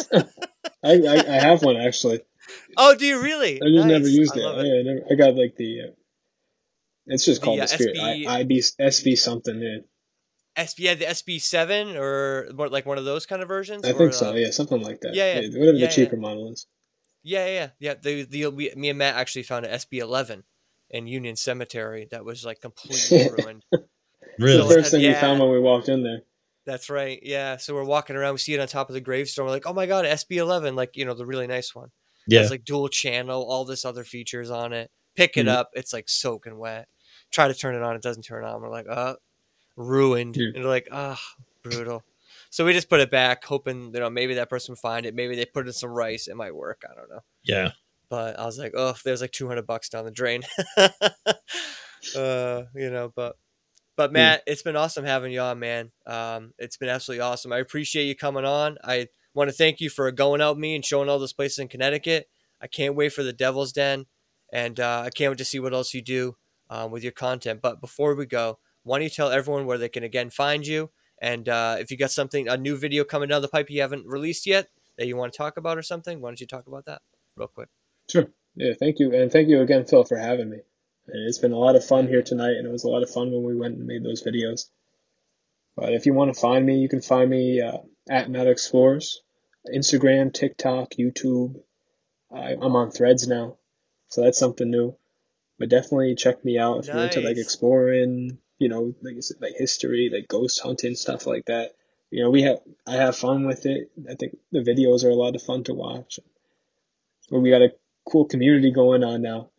I, I I have one actually. Oh, do you really? I just never Nice. used I it. love it. Yeah, I, never, I got like the. Uh, it's just The, called uh, the Spirit. S B I, IB S B something. Yeah, S B, yeah, the S B seven or what, like one of those kind of versions? I or, think so. uh, Yeah, something like that. yeah, yeah, whatever yeah, the cheaper model is. Yeah, yeah, yeah. yeah. The the we, me and Matt actually found an S B eleven in Union Cemetery that was like completely ruined. Really? The So, first uh, thing we yeah. found when we walked in there. That's right. Yeah. So we're walking around, we see it on top of the gravestone. We're like, oh my god, S B eleven, like, you know, the really nice one. Yeah. Has like dual channel, all this other features on it. Pick it Mhm. up, it's like soaking wet. Try to turn it on, it doesn't turn on. We're like, uh, ruined. Yeah. And they're like, ah, brutal. So we just put it back, hoping, you know, maybe that person would find it. Maybe they put it in some rice. It might work. I don't know. Yeah. But I was like, oh, there's like two hundred bucks down the drain. uh, you know, but but Matt, it's been awesome having you on, man. Um, it's been absolutely awesome. I appreciate you coming on. I want to thank you for going out with me and showing all those places in Connecticut. I can't wait for the Devil's Den, and uh, I can't wait to see what else you do um, with your content. But before we go, why don't you tell everyone where they can again find you, and uh, if you got something, a new video coming down the pipe you haven't released yet that you want to talk about or something, why don't you talk about that real quick? Sure. Yeah, thank you. And thank you again, Phil, for having me. And it's been a lot of fun Yeah. here tonight, and it was a lot of fun when we went and made those videos. But if you want to find me, you can find me uh, at Matt Explores, Instagram, TikTok, YouTube. I, I'm on Threads now, so that's something new. But definitely check me out if you're into like Nice. exploring, you know, like I said, like history, like ghost hunting, stuff like that. You know, we have I have fun with it. I think the videos are a lot of fun to watch. But we got a cool community going on now.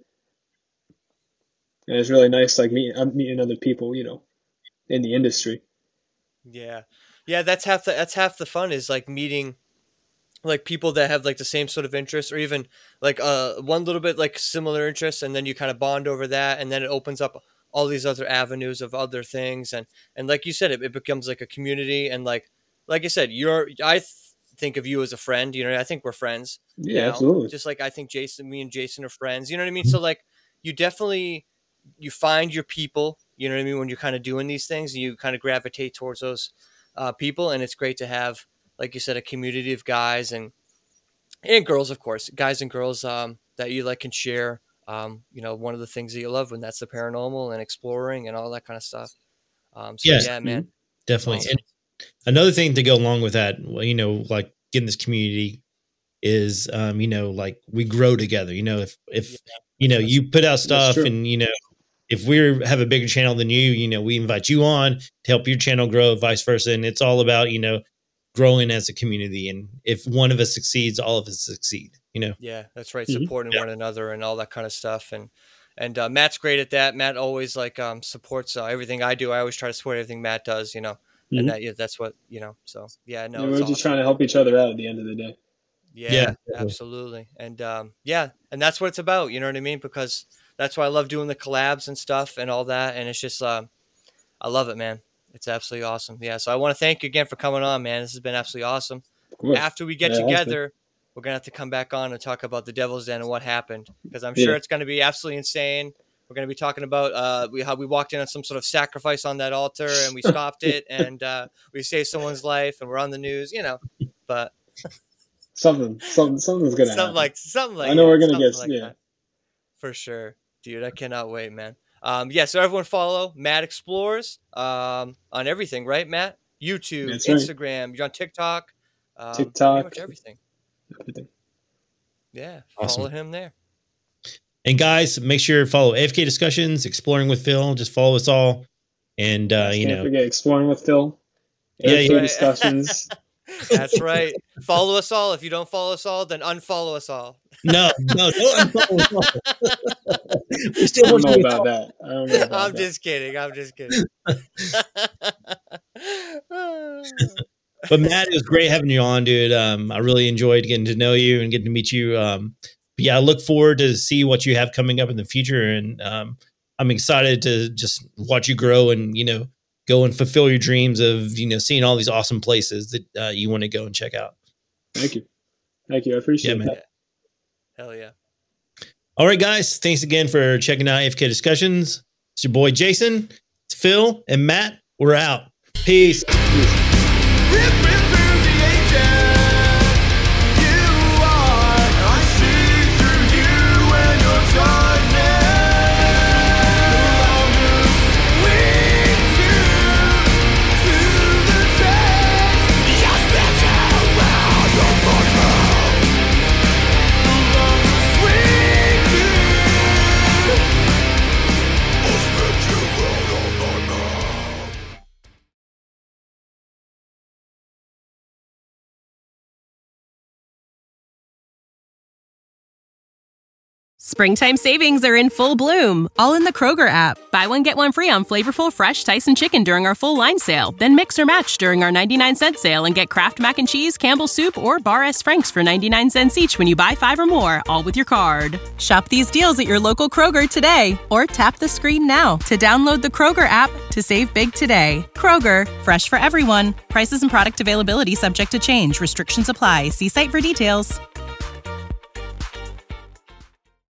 And it's really nice, like meeting, I'm meeting other people, you know, in the industry. Yeah. Yeah, that's half the that's half the fun is like meeting like people that have like the same sort of interests, or even like uh one little bit like similar interests, and then you kind of bond over that, and then it opens up all these other avenues of other things. and and like you said, it, it becomes like a community. And like like I said, you're I th- think of you as a friend, you know. I think we're friends Yeah, now, absolutely. just like I think Jason me and Jason are friends, you know what I mean? So like you definitely you find your people, you know what I mean, when you're kind of doing these things, and you kind of gravitate towards those uh, people. And it's great to have, like you said, a community of guys and and girls, of course, guys and girls um, that you like can share, um, you know, one of the things that you love, when that's the paranormal and exploring and all that kind of stuff. Um, so Yes. yeah, man, Definitely. awesome. And another thing to go along with that, well, you know, like getting this community is, um, you know, like we grow together. You know, if if Yeah, you know that's- you put out stuff, true. and you know, if we have a bigger channel than you, you know, we invite you on to help your channel grow, vice versa. And it's all about, you know, growing as a community. And if one of us succeeds, all of us succeed. You know. Yeah, that's right. Mhm. Supporting Yeah. one another and all that kind of stuff. And and uh, Matt's great at that. Matt always like um, supports uh, everything I do. I always try to support everything Matt does, you know. Mhm. And that yeah, that's what, you know. So yeah, no, Yeah, it's we're awesome. just trying to help each other out at the end of the day. Yeah, Yeah. absolutely. And um, yeah, and that's what it's about. You know what I mean? Because that's why I love doing the collabs and stuff and all that. And it's just, um, I love it, man. It's absolutely awesome. Yeah. So I want to thank you again for coming on, man. This has been absolutely awesome. Of course. After we get Yeah, it has been. together, we're going to have to come back on and talk about the Devil's Den and what happened, because I'm sure Yeah. it's going to be absolutely insane. We're going to be talking about uh, we, how we walked in on some sort of sacrifice on that altar and we stopped it and uh, we saved someone's life and we're on the news, you know, but Something, something, something's gonna something happen. like something like I know yeah, we're gonna something get like yeah. that. For sure, dude. I cannot wait, man. Um, yeah. So everyone follow Matt Explores um, on everything, right, Matt? YouTube, That's right. Instagram. You're on TikTok. Um, TikTok. Pretty much everything. Everything. Yeah. Awesome. Follow him there. And guys, make sure to follow A F K Discussions, Exploring with Phil. Just follow us all. And, uh, you Can't know, forget Exploring with Phil. Yeah, A F K yeah. discussions. That's right. Follow us all. If you don't follow us all, then unfollow us all. no, no, don't unfollow us all. We I still don't want know you to about that. I don't know about I'm that. just kidding. I'm just kidding. But Matt, it was great having you on, dude. Um, I really enjoyed getting to know you and getting to meet you. Um, but yeah, I look forward to see what you have coming up in the future, and um, I'm excited to just watch you grow and you know go and fulfill your dreams of you know seeing all these awesome places that uh, you want to go and check out. Thank you. Thank you. I appreciate Yeah, man. that. Hell yeah. All right, guys, thanks again for checking out A F K Discussions. It's your boy Jason, it's Phil, and Matt. We're out. Peace. Peace. Springtime savings are in full bloom, all in the Kroger app. Buy one, get one free on flavorful fresh Tyson chicken during our full line sale. Then mix or match during our ninety-nine cent sale and get Kraft Mac and Cheese, Campbell's Soup, or Bar S. Frank's for ninety-nine cents each when you buy five or more, all with your card. Shop these deals at your local Kroger today, or tap the screen now to download the Kroger app to save big today. Kroger, fresh for everyone. Prices and product availability subject to change. Restrictions apply. See site for details.